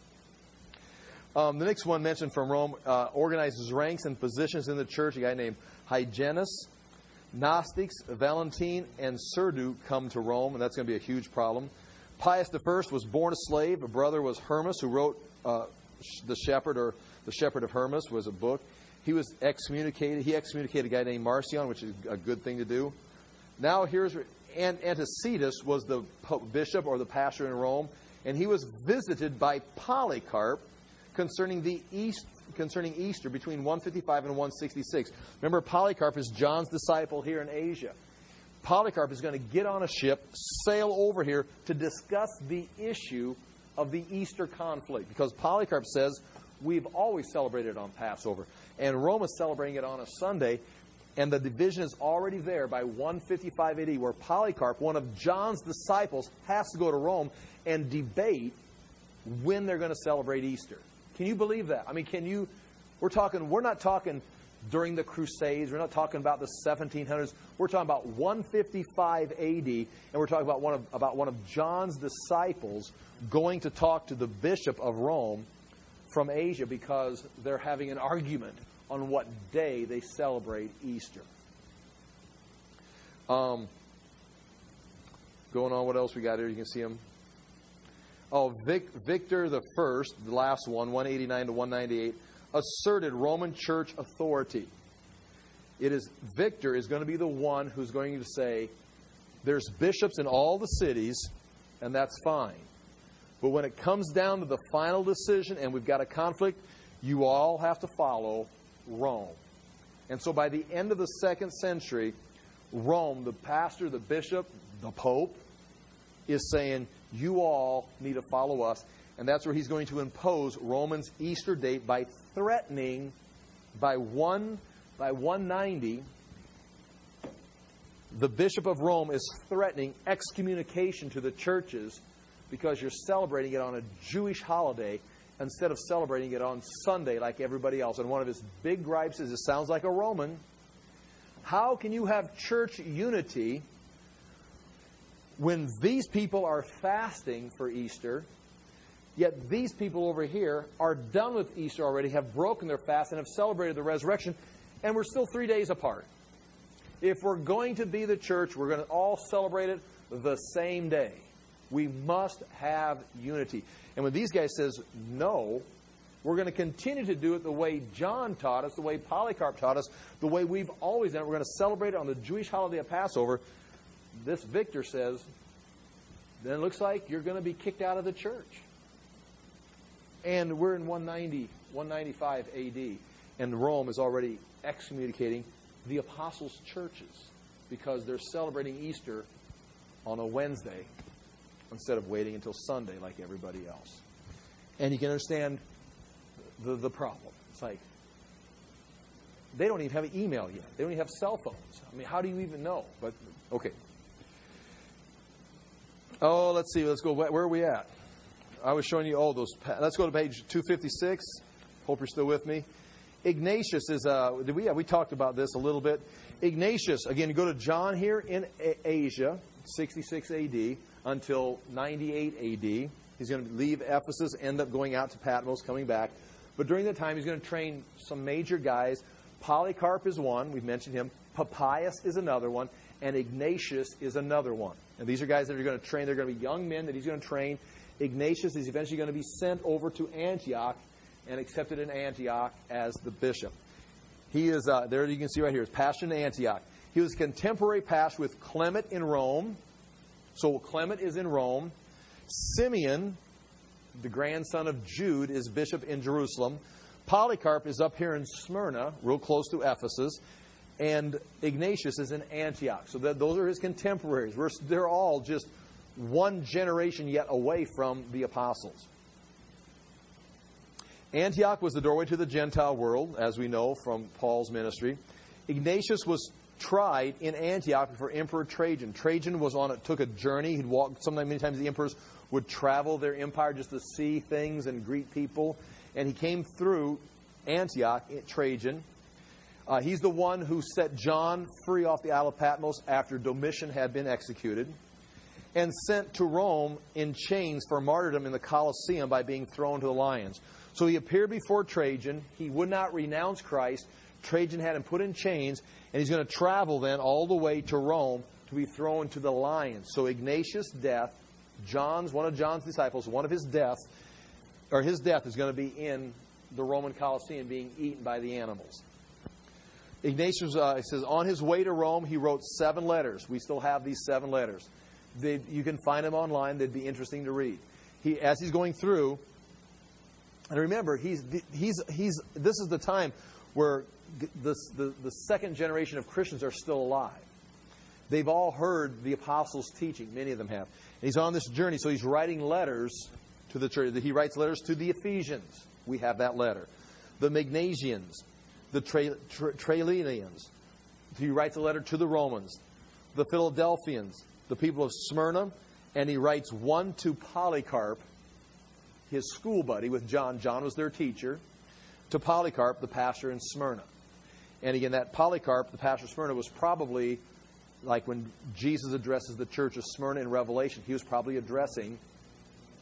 Um, the next one mentioned from Rome uh, organizes ranks and positions in the church. A guy named Hyginus. Gnostics, Valentine, and Serdu come to Rome, and that's going to be a huge problem. Pius the First was born a slave. A brother was Hermas, who wrote uh, The Shepherd, or The Shepherd of Hermas was a book. He was excommunicated. He excommunicated a guy named Marcion, which is a good thing to do. Now here's... And Antecedus was the bishop or the pastor in Rome, and he was visited by Polycarp concerning the East, concerning Easter between one fifty-five and one sixty-six. Remember, Polycarp is John's disciple here in Asia. Polycarp is going to get on a ship, sail over here to discuss the issue of the Easter conflict, because Polycarp says we've always celebrated on Passover, and Rome is celebrating it on a Sunday. And the division is already there by one fifty-five A D, where Polycarp, one of John's disciples, has to go to Rome and debate when they're going to celebrate Easter. Can you believe that? I mean, can you... We're talking... We're not talking during the Crusades. We're not talking about the seventeen hundreds. We're talking about one fifty-five A D, and we're talking about one of, about one of John's disciples going to talk to the bishop of Rome from Asia because they're having an argument on what day they celebrate Easter. Um, going on, what else we got here? You can see them. Oh, Vic, Victor the First, the last one, one eighty-nine to one ninety-eight, asserted Roman Church authority. It is Victor is going to be the one who's going to say, there's bishops in all the cities, and that's fine. But when it comes down to the final decision and we've got a conflict, you all have to follow Rome. And so by the end of the second century, Rome, the pastor, the bishop, the pope, is saying, you all need to follow us. And that's where he's going to impose Roman's Easter date by threatening by one by one ninety. The Bishop of Rome is threatening excommunication to the churches because you're celebrating it on a Jewish holiday instead of celebrating it on Sunday like everybody else. And one of his big gripes is, it sounds like a Roman. How can you have church unity when these people are fasting for Easter, yet these people over here are done with Easter already, have broken their fast, and have celebrated the resurrection, and we're still three days apart? If we're going to be the church, we're going to all celebrate it the same day. We must have unity. And when these guys says, no, we're going to continue to do it the way John taught us, the way Polycarp taught us, the way we've always done it. We're going to celebrate it on the Jewish holiday of Passover. This Victor says, then it looks like you're going to be kicked out of the church. And we're in one ninety, one ninety-five A D. And Rome is already excommunicating the apostles' churches because they're celebrating Easter on a Wednesday instead of waiting until Sunday like everybody else. And you can understand the, the problem. It's like, they don't even have an email yet. They don't even have cell phones. I mean, how do you even know? But, okay. Oh, let's see. Let's go. Where are we at? I was showing you all those. Let's go to page two fifty-six. Hope you're still with me. Ignatius is, uh, did we, yeah, we talked about this a little bit. Ignatius, again, you go to John here in A- Asia, sixty-six A D until ninety-eight A D. He's going to leave Ephesus, end up going out to Patmos, coming back. But during that time, he's going to train some major guys. Polycarp is one. We've mentioned him. Papias is another one. And Ignatius is another one. And these are guys that are going to train. They're going to be young men that he's going to train. Ignatius is eventually going to be sent over to Antioch and accepted in Antioch as the bishop. He is, uh, there you can see right here, is pastor in Antioch. He was contemporary pastor with Clement in Rome. So Clement is in Rome. Simeon, the grandson of Jude, is bishop in Jerusalem. Polycarp is up here in Smyrna, real close to Ephesus. And Ignatius is in Antioch. So that, those are his contemporaries. We're, they're all just one generation yet away from the apostles. Antioch was the doorway to the Gentile world, as we know from Paul's ministry. Ignatius was tried in Antioch before Emperor Trajan. Trajan was on it, took a journey. He'd walk. Sometimes, many times, the emperors would travel their empire just to see things and greet people. And he came through Antioch, Trajan. Uh, he's the one who set John free off the Isle of Patmos after Domitian had been executed, and sent to Rome in chains for martyrdom in the Colosseum by being thrown to the lions. So he appeared before Trajan. He would not renounce Christ. Trajan had him put in chains, and he's going to travel then all the way to Rome to be thrown to the lions. So Ignatius' death, John's one of John's disciples, one of his deaths, or his death is going to be in the Roman Colosseum, being eaten by the animals. Ignatius, uh, it says, on his way to Rome, he wrote seven letters. We still have these seven letters. They, you can find them online. They'd be interesting to read. He, as he's going through, and remember, he's he's he's. This is the time where the the, the second generation of Christians are still alive. They've all heard the apostles' teaching. Many of them have. And he's on this journey, so he's writing letters to the church. He writes letters to the Ephesians. We have that letter. The Magnesians, the Tra- Tra- Trailians. He writes a letter to the Romans, the Philadelphians, the people of Smyrna, and he writes one to Polycarp, his school buddy with John. John was their teacher. To Polycarp, the pastor in Smyrna. And again, that Polycarp, the pastor of Smyrna, was probably like when Jesus addresses the church of Smyrna in Revelation. He was probably addressing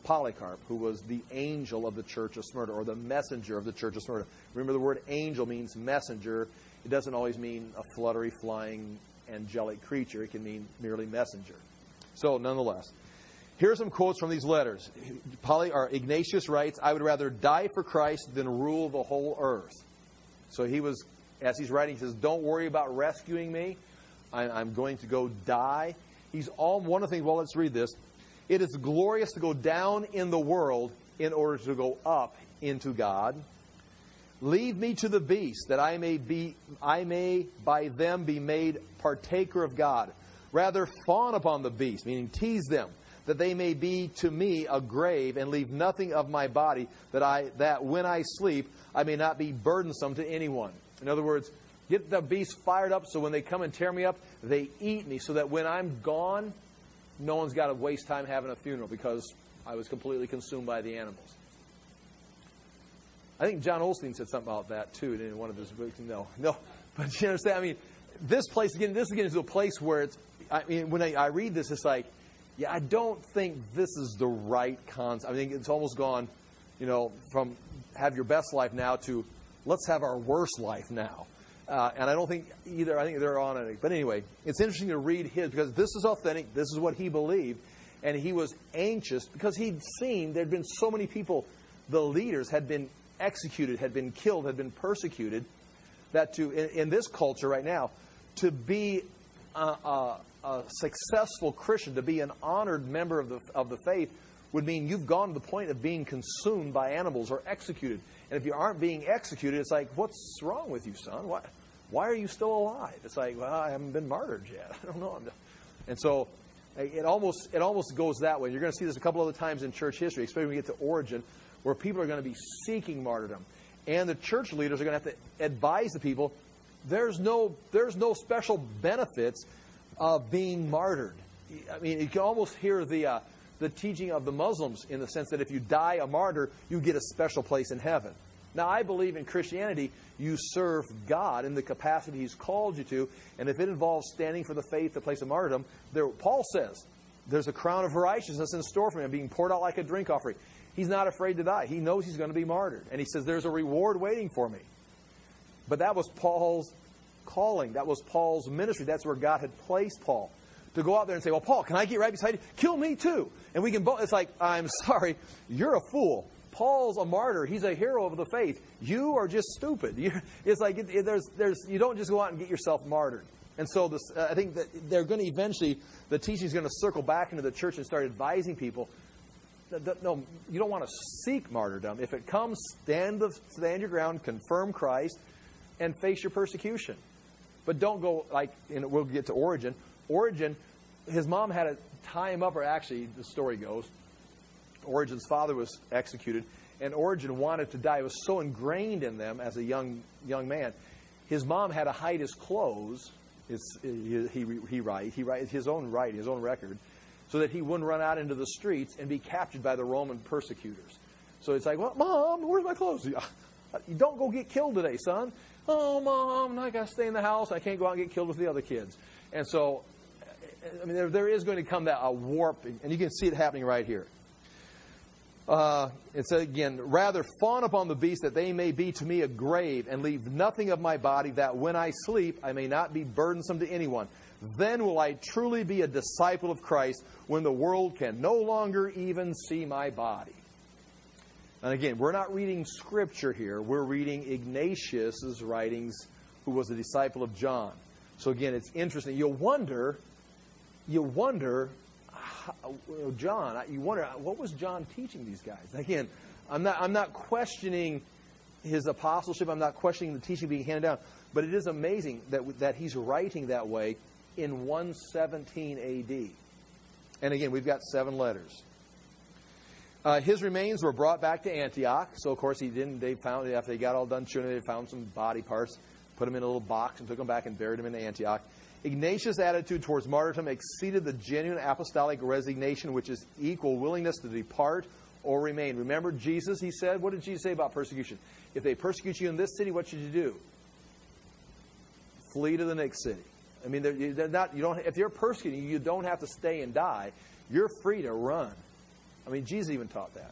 Polycarp, who was the angel of the church of Smyrna, or the messenger of the church of Smyrna. Remember, the word angel means messenger. It doesn't always mean a fluttery, flying, angelic creature. It can mean merely messenger. So, nonetheless, here are some quotes from these letters. Poly, or Ignatius writes, "I would rather die for Christ than rule the whole earth." So he was, as he's writing, he says, "Don't worry about rescuing me. I, I'm going to go die." He's all, one of the things, well, let's read this. "It is glorious to go down in the world in order to go up into God. Leave me to the beasts, that I may be, I may by them be made partaker of God. Rather fawn upon the beasts," meaning tease them, "that they may be to me a grave, and leave nothing of my body, that I that when I sleep I may not be burdensome to anyone." In other words, get the beasts fired up so when they come and tear me up, they eat me, so that when I'm gone, no one's got to waste time having a funeral because I was completely consumed by the animals. I think John Osteen said something about that too in one of his books. No, no, but you understand? I mean, this place again. This again is a place where it's. I mean, when I, I read this, it's like, yeah, I don't think this is the right concept. I think it's almost gone, you know, from have your best life now to let's have our worst life now. Uh, and I don't think either. I think they're on it. But anyway, it's interesting to read his because this is authentic. This is what he believed, and he was anxious because he'd seen there'd been so many people. The leaders had been executed, had been killed, had been persecuted. That to in, in this culture right now, to be a, a, a successful Christian, to be an honored member of the of the faith, would mean you've gone to the point of being consumed by animals or executed. And if you aren't being executed, it's like, what's wrong with you, son? Why, why are you still alive? It's like, well, I haven't been martyred yet. I don't know. And so it almost it almost goes that way. You're going to see this a couple other times in church history, especially when we get to Origen, where people are going to be seeking martyrdom. And the church leaders are going to have to advise the people, there's no there's no special benefits of being martyred. I mean, you can almost hear the uh, the teaching of the Muslims in the sense that if you die a martyr, you get a special place in heaven. Now, I believe in Christianity, you serve God in the capacity He's called you to, and if it involves standing for the faith, the place of martyrdom, there, Paul says, there's a crown of righteousness in store for him, being poured out like a drink offering. He's not afraid to die. He knows he's going to be martyred. And he says, there's a reward waiting for me. But that was Paul's calling. That was Paul's ministry. That's where God had placed Paul. To go out there and say, well, Paul, can I get right beside you? Kill me too. And we can both. It's like, I'm sorry, you're a fool. Paul's a martyr. He's a hero of the faith. You are just stupid. You're, it's like it, it, there's, there's, you don't just go out and get yourself martyred. And so this, uh, I think that they're going to eventually, the teaching is going to circle back into the church and start advising people. No, you don't want to seek martyrdom. If it comes, stand, the, stand your ground, confirm Christ, and face your persecution. But don't go like, and we'll get to Origen. Origen, his mom had to tie him up, or actually, the story goes, Origen's father was executed, and Origen wanted to die. It was so ingrained in them as a young young man. His mom had to hide his clothes. His, he he he write he write his own writing, his own record, so that he wouldn't run out into the streets and be captured by the Roman persecutors. So it's like, well, Mom, where's my clothes? You don't go get killed today, son. Oh, Mom, I got to stay in the house. I can't go out and get killed with the other kids. And so, I mean, there, there is going to come that a warp, and you can see it happening right here. Uh, it says again, rather fawn upon the beast, that they may be to me a grave, and leave nothing of my body, that when I sleep I may not be burdensome to anyone. Then will I truly be a disciple of Christ, when the world can no longer even see my body. And again, we're not reading Scripture here. We're reading Ignatius' writings, who was a disciple of John. So again, it's interesting. You'll wonder, you wonder, how, John, you wonder, what was John teaching these guys? Again, I'm not, I'm not questioning his apostleship. I'm not questioning the teaching being handed down. But it is amazing that, that he's writing that way in one seventeen A D. And again, we've got seven letters. Uh, his remains were brought back to Antioch. So, of course, he didn't. They found, after they got all done shooting, they found some body parts, put them in a little box, and took them back and buried them in Antioch. Ignatius' attitude towards martyrdom exceeded the genuine apostolic resignation, which is equal willingness to depart or remain. Remember Jesus, he said, what did Jesus say about persecution? If they persecute you in this city, what should you do? Flee to the next city. I mean, they're, they're not. You don't. If you're persecuting, you don't have to stay and die. You're free to run. I mean, Jesus even taught that.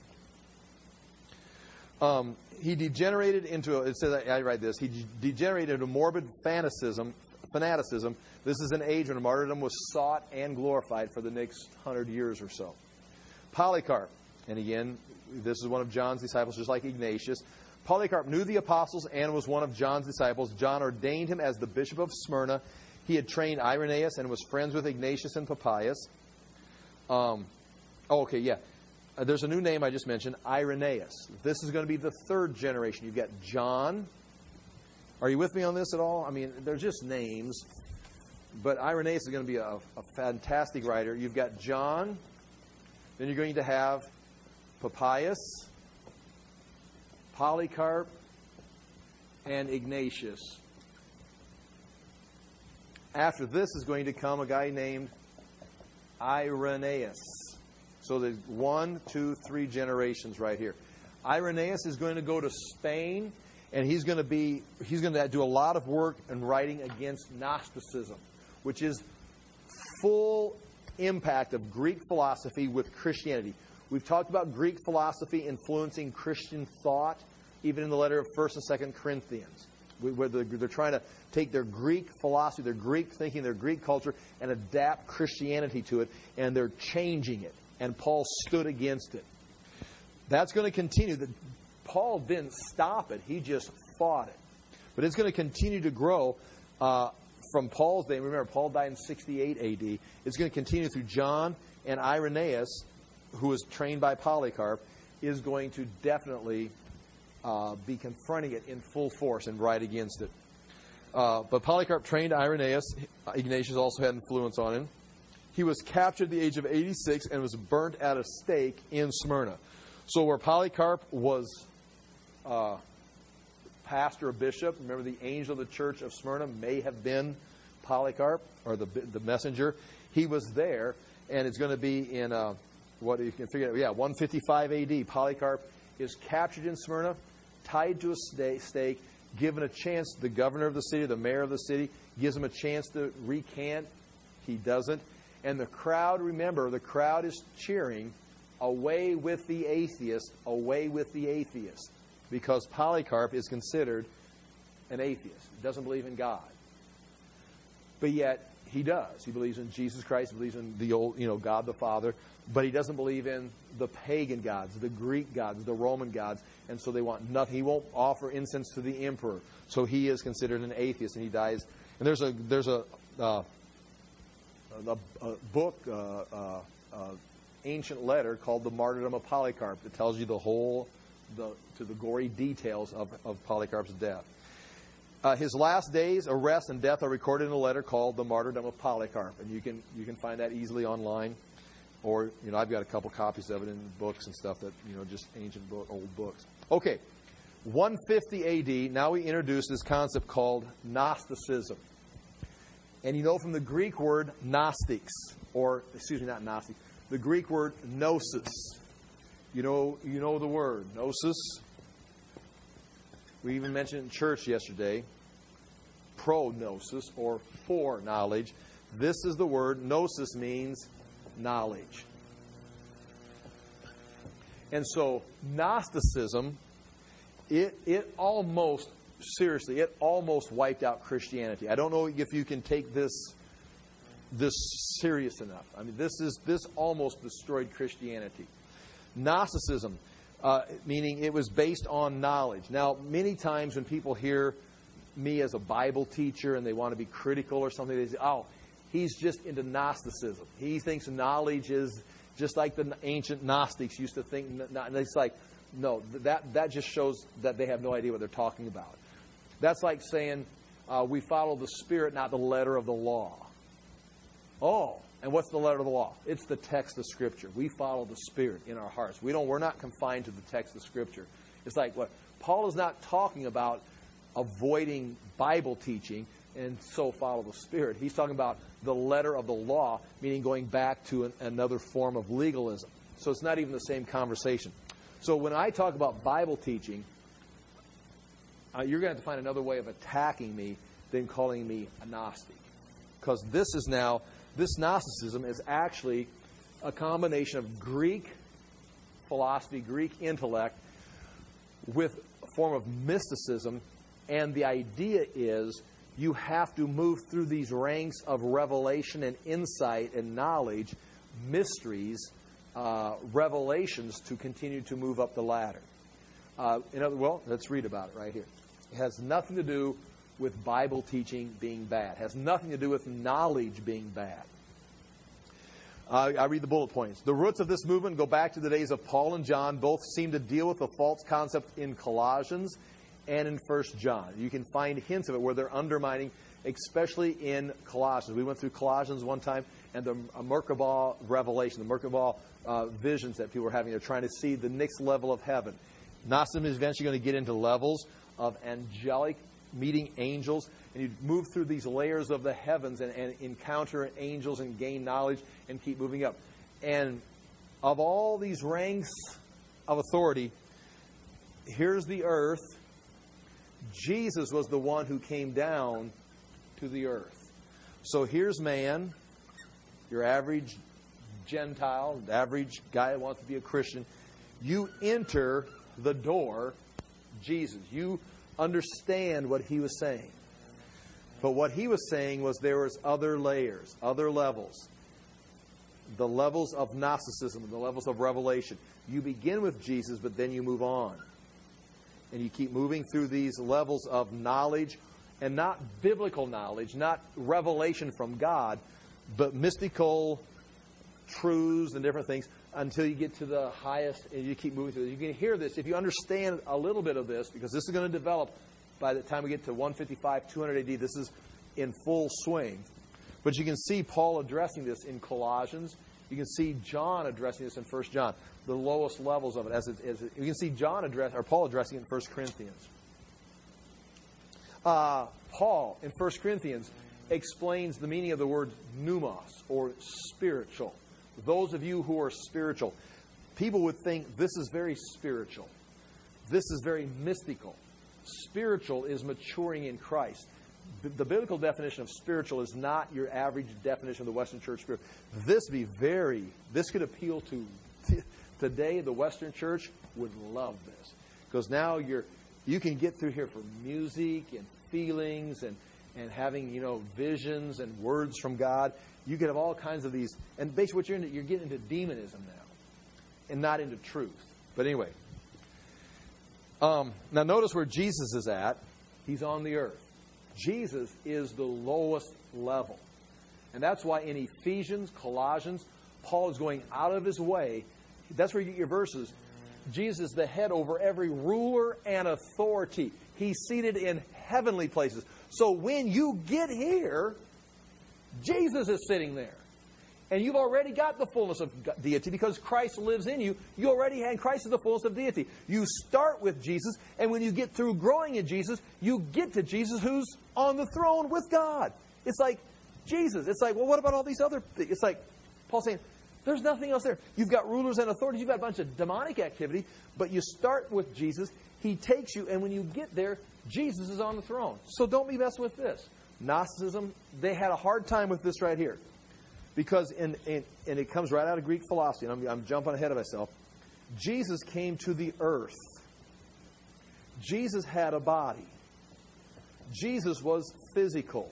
Um, he degenerated into, a, it says, I, I write this, he degenerated into morbid fanaticism, fanaticism. This is an age when martyrdom was sought and glorified for the next hundred years or so. Polycarp, and again, this is one of John's disciples, just like Ignatius. Polycarp knew the apostles and was one of John's disciples. John ordained him as the bishop of Smyrna. He had trained Irenaeus and was friends with Ignatius and Papias. Um, oh, okay, yeah. Uh, there's a new name I just mentioned, Irenaeus. This is going to be the third generation. You've got John. Are you with me on this at all? I mean, they're just names. But Irenaeus is going to be a, a fantastic writer. You've got John. Then you're going to have Papias, Polycarp, and Ignatius. After this is going to come a guy named Irenaeus. So there's one, two, three generations right here. Irenaeus is going to go to Spain, and he's going to be he's going to do a lot of work in writing against Gnosticism, which is full impact of Greek philosophy with Christianity. We've talked about Greek philosophy influencing Christian thought, even in the letter of First and Second Corinthians, where they're trying to take their Greek philosophy, their Greek thinking, their Greek culture, and adapt Christianity to it, and they're changing it. And Paul stood against it. That's going to continue. Paul didn't stop it. He just fought it. But it's going to continue to grow uh, from Paul's day. Remember, Paul died in sixty-eight A D. It's going to continue through John, and Irenaeus, who was trained by Polycarp, is going to definitely uh, be confronting it in full force and right against it. Uh, but Polycarp trained Irenaeus. Ignatius also had influence on him. He was captured at the age of eighty-six and was burnt at a stake in Smyrna. So where Polycarp was uh, pastor or bishop, remember the angel of the church of Smyrna may have been Polycarp, or the the messenger. He was there, and it's going to be in, uh, what you can figure out, yeah, one fifty-five A D. Polycarp is captured in Smyrna, tied to a stake, given a chance. The governor of the city, the mayor of the city, gives him a chance to recant. He doesn't. And the crowd, remember, the crowd is cheering, away with the atheist, away with the atheist. Because Polycarp is considered an atheist. He doesn't believe in God. But yet, he does. He believes in Jesus Christ. He believes in the old, you know, God the Father. But he doesn't believe in the pagan gods, the Greek gods, the Roman gods. And so they want nothing. He won't offer incense to the emperor. So he is considered an atheist, and he dies. And there's a there's a uh, a, a book, uh, uh, uh, ancient letter called the Martyrdom of Polycarp that tells you the whole, the to the gory details of, of Polycarp's death. Uh, his last days, arrest, and death are recorded in a letter called the Martyrdom of Polycarp, and you can you can find that easily online, or you know I've got a couple copies of it in books and stuff that you know just ancient book, old books. Okay, one fifty A D. Now we introduce this concept called Gnosticism, and you know from the Greek word Gnostics, or excuse me, not Gnostic, the Greek word gnosis. You know you know the word gnosis. We even mentioned in church yesterday, prognosis, or foreknowledge. This is the word. Gnosis means knowledge. And so, Gnosticism, it, it almost, seriously, it almost wiped out Christianity. I don't know if you can take this, this serious enough. I mean, this is this almost destroyed Christianity. Gnosticism. Uh, meaning it was based on knowledge. Now, many times when people hear me as a Bible teacher and they want to be critical or something, they say, oh, he's just into Gnosticism. He thinks knowledge is just like the ancient Gnostics used to think. And it's like, no, that, that just shows that they have no idea what they're talking about. That's like saying uh, we follow the Spirit, not the letter of the law. Oh. And what's the letter of the law? It's the text of Scripture. We follow the Spirit in our hearts. We don't. We're not confined to the text of Scripture. It's like what Paul is not talking about avoiding Bible teaching and so follow the Spirit. He's talking about the letter of the law, meaning going back to an, another form of legalism. So it's not even the same conversation. So when I talk about Bible teaching, uh, you're going to have to find another way of attacking me than calling me a Gnostic, because this is now. This Gnosticism is actually a combination of Greek philosophy, Greek intellect, with a form of mysticism. And the idea is you have to move through these ranks of revelation and insight and knowledge, mysteries, uh, revelations, to continue to move up the ladder. Uh, in other, well, let's read about it right here. It has nothing to do with Bible teaching being bad. It has nothing to do with knowledge being bad. Uh, I read the bullet points. The roots of this movement go back to the days of Paul and John. Both seem to deal with the false concept in Colossians and in First John. You can find hints of it where they're undermining, especially in Colossians. We went through Colossians one time, and the Merkabah revelation, the Merkabah uh, visions that people were having. They're trying to see the next level of heaven. Gnosticism is eventually going to get into levels of angelic meeting angels, and you move through these layers of the heavens and, and encounter angels and gain knowledge and keep moving up. And of all these ranks of authority, here's the earth. Jesus was the one who came down to the earth. So here's man, your average Gentile, the average guy that wants to be a Christian. You enter the door, Jesus. You understand what he was saying. But what he was saying was there was other layers, other levels. The levels of Gnosticism, the levels of revelation. You begin with Jesus, but then you move on. And you keep moving through these levels of knowledge, and not biblical knowledge, not revelation from God, but mystical truths and different things until you get to the highest, and you keep moving through. You can hear this if you understand a little bit of this, because this is going to develop by the time we get to one fifty-five, two hundred A D. This is in full swing. But you can see Paul addressing this in Colossians. You can see John addressing this in First John, the lowest levels of it. As, it, as it, you can see John address, or Paul addressing it in First Corinthians. Uh, Paul in First Corinthians explains the meaning of the word pneumos, or spiritual. Those of you who are spiritual, people would think this is very spiritual. This is very mystical. Spiritual is maturing in Christ. The, the biblical definition of spiritual is not your average definition of the Western Church spirit. This be very, this could appeal to, t- today the Western Church would love this. Because now you're, you can get through here for music and feelings and, and having, you know, visions and words from God. You can have all kinds of these. And basically what you're into, you're getting into demonism now and not into truth. But anyway. Um, now notice where Jesus is at. He's on the earth. Jesus is the lowest level. And that's why in Ephesians, Colossians, Paul is going out of his way. That's where you get your verses. Jesus is the head over every ruler and authority. He's seated in heavenly places. So when you get here, Jesus is sitting there. And you've already got the fullness of deity because Christ lives in you. You already had Christ is the fullness of deity. You start with Jesus, and when you get through growing in Jesus, you get to Jesus who's on the throne with God. It's like Jesus. It's like, well, what about all these other things? It's like Paul's saying, there's nothing else there. You've got rulers and authorities. You've got a bunch of demonic activity, but you start with Jesus. He takes you, and when you get there, Jesus is on the throne. So don't be messing with this. Gnosticism, they had a hard time with this right here. Because, in, in, and it comes right out of Greek philosophy, and I'm, I'm jumping ahead of myself. Jesus came to the earth. Jesus had a body. Jesus was physical.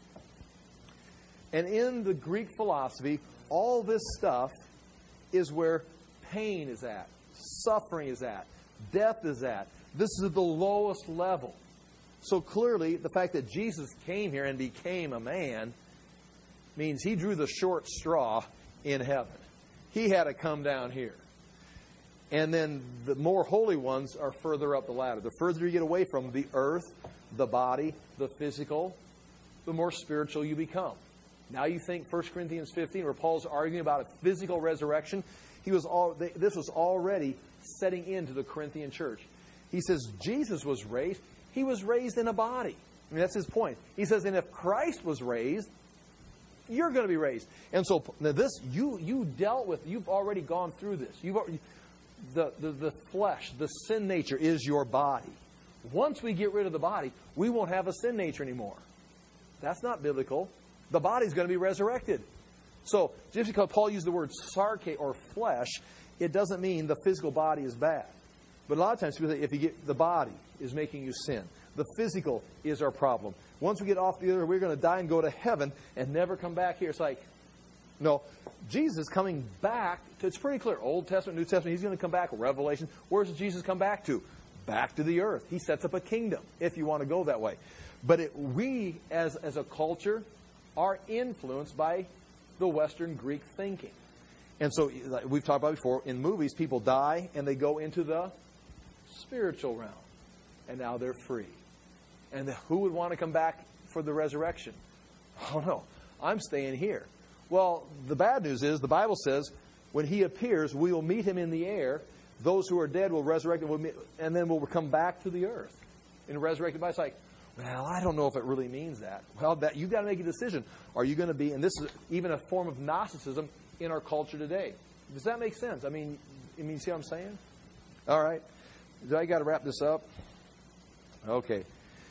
And in the Greek philosophy, all this stuff is where pain is at, suffering is at, death is at. This is the lowest level. So clearly, the fact that Jesus came here and became a man means he drew the short straw in heaven. He had to come down here. And then the more holy ones are further up the ladder. The further you get away from the earth, the body, the physical, the more spiritual you become. Now you think First Corinthians fifteen, where Paul's arguing about a physical resurrection. He was all, this was already setting into the Corinthian church. He says Jesus was raised. He was raised in a body. I mean, that's his point. He says, and if Christ was raised, you're going to be raised. And so now this, you you dealt with, you've already gone through this. You've already, the, the, the flesh, the sin nature is your body. Once we get rid of the body, we won't have a sin nature anymore. That's not biblical. The body's going to be resurrected. So just because Paul used the word sarke or flesh, it doesn't mean the physical body is bad. But a lot of times people say, if you get the body is making you sin. The physical is our problem. Once we get off the earth, we're going to die and go to heaven and never come back here. It's like, no, Jesus coming back, to, it's pretty clear. Old Testament, New Testament, he's going to come back. Revelation, where does Jesus come back to? Back to the earth. He sets up a kingdom, if you want to go that way. But it, we, as, as a culture, are influenced by the Western Greek thinking. And so, like we've talked about before, in movies, people die and they go into the spiritual realm. And now they're free. And who would want to come back for the resurrection? Oh no, I'm staying here. Well, the bad news is, the Bible says, when He appears, we will meet Him in the air. Those who are dead will resurrect, and, we'll meet, and then we'll come back to the earth in a resurrected body. It's like, well, I don't know if it really means that. Well, that you've got to make a decision. Are you going to be, and this is even a form of Gnosticism in our culture today. Does that make sense? I mean, I mean, you see what I'm saying? All right. I got to wrap this up. Okay.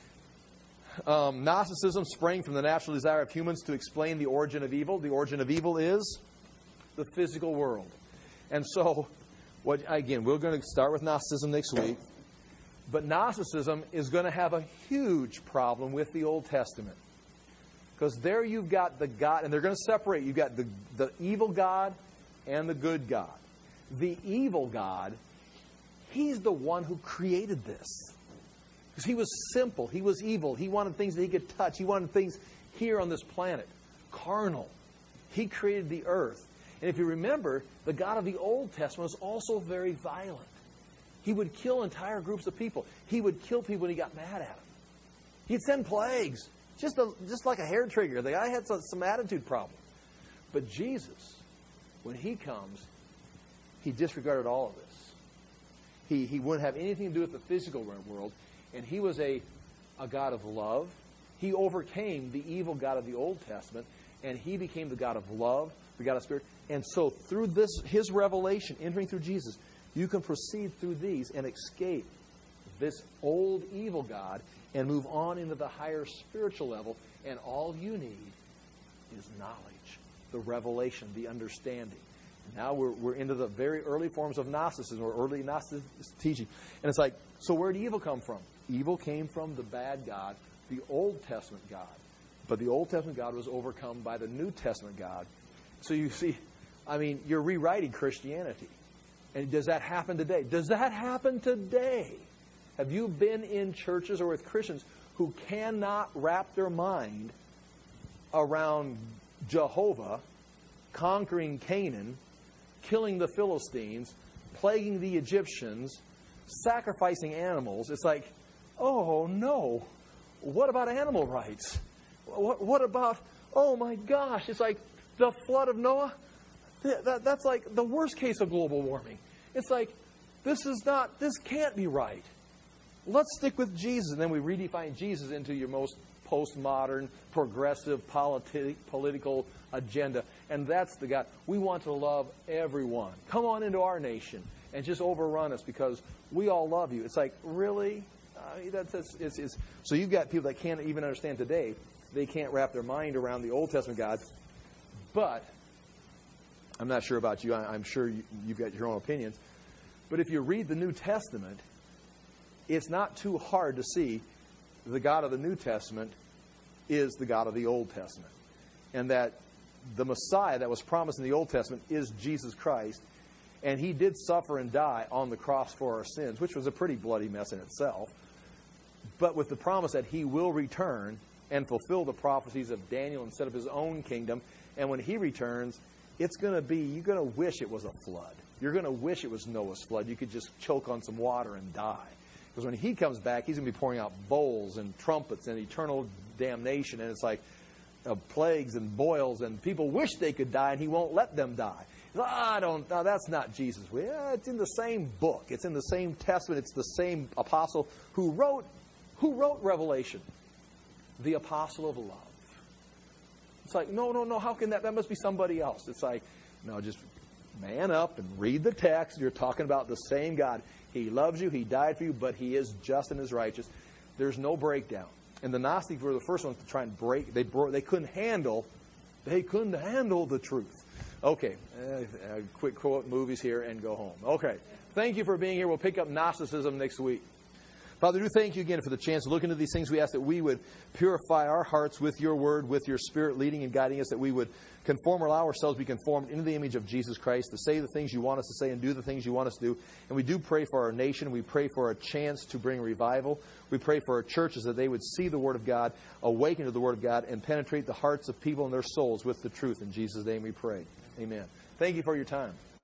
Um, Gnosticism sprang from the natural desire of humans to explain the origin of evil. The origin of evil is the physical world. And so, what again, we're going to start with Gnosticism next week. But Gnosticism is going to have a huge problem with the Old Testament. Because there you've got the God, and they're going to separate. You've got the, the evil God and the good God. The evil God, He's the one who created this. Because He was simple. He was evil. He wanted things that He could touch. He wanted things here on this planet. Carnal. He created the earth. And if you remember, the God of the Old Testament was also very violent. He would kill entire groups of people. He would kill people when He got mad at them. He'd send plagues. Just, a, just like a hair trigger. The guy had some, some attitude problem. But Jesus, when He comes, He disregarded all of this. He, he wouldn't have anything to do with the physical world. And He was a, a God of love. He overcame the evil God of the Old Testament. And He became the God of love, the God of spirit. And so through this, His revelation, entering through Jesus, you can proceed through these and escape this old evil God and move on into the higher spiritual level. And all you need is knowledge, the revelation, the understanding. Now we're, we're into the very early forms of Gnosticism, or early Gnostic teaching. And it's like, so where did evil come from? Evil came from the bad God, the Old Testament God. But the Old Testament God was overcome by the New Testament God. So you see, I mean, you're rewriting Christianity. And does that happen today? Does that happen today? Have you been in churches or with Christians who cannot wrap their mind around Jehovah conquering Canaan, killing the Philistines, plaguing the Egyptians, sacrificing animals? It's like, oh no, what about animal rights? What, what about, oh my gosh, it's like the flood of Noah? That, that's like the worst case of global warming. It's like, this is not, this can't be right. Let's stick with Jesus. And then we redefine Jesus into your most postmodern, progressive, politi- political agenda. And that's the God. We want to love everyone. Come on into our nation and just overrun us because we all love you. It's like, really? Uh, that's, that's, it's, it's, so you've got people that can't even understand today. They can't wrap their mind around the Old Testament God. But I'm not sure about you. I, I'm sure you, you've got your own opinions. But if you read the New Testament, it's not too hard to see the God of the New Testament is the God of the Old Testament. And that the Messiah that was promised in the Old Testament is Jesus Christ. And He did suffer and die on the cross for our sins, which was a pretty bloody mess in itself. But with the promise that He will return and fulfill the prophecies of Daniel and set up His own kingdom. And when He returns, it's going to be, you're going to wish it was a flood. You're going to wish it was Noah's flood. You could just choke on some water and die. Because when He comes back, He's going to be pouring out bowls and trumpets and eternal damnation. And it's like uh, plagues and boils. And people wish they could die, and He won't let them die. Oh, I don't, no, that's not Jesus. Well, it's in the same book. It's in the same testament. It's the same apostle who wrote, who wrote Revelation. The apostle of love. It's like, no, no, no, how can that? That must be somebody else. It's like, no, just man up and read the text. You're talking about the same God. He loves you. He died for you, but He is just and is righteous. There's no breakdown. And the Gnostics were the first ones to try and break. They broke, they couldn't handle, they couldn't handle the truth. Okay, uh, a quick quote, movies here, and go home. Okay, thank you for being here. We'll pick up Gnosticism next week. Father, do thank you again for the chance to look into these things. We ask that we would purify our hearts with your word, with your spirit leading and guiding us, that we would conform, allow ourselves to be conformed into the image of Jesus Christ, to say the things you want us to say and do the things you want us to do. And we do pray for our nation. We pray for a chance to bring revival. We pray for our churches that they would see the Word of God, awaken to the Word of God, and penetrate the hearts of people and their souls with the truth. In Jesus' name we pray. Amen. Thank you for your time.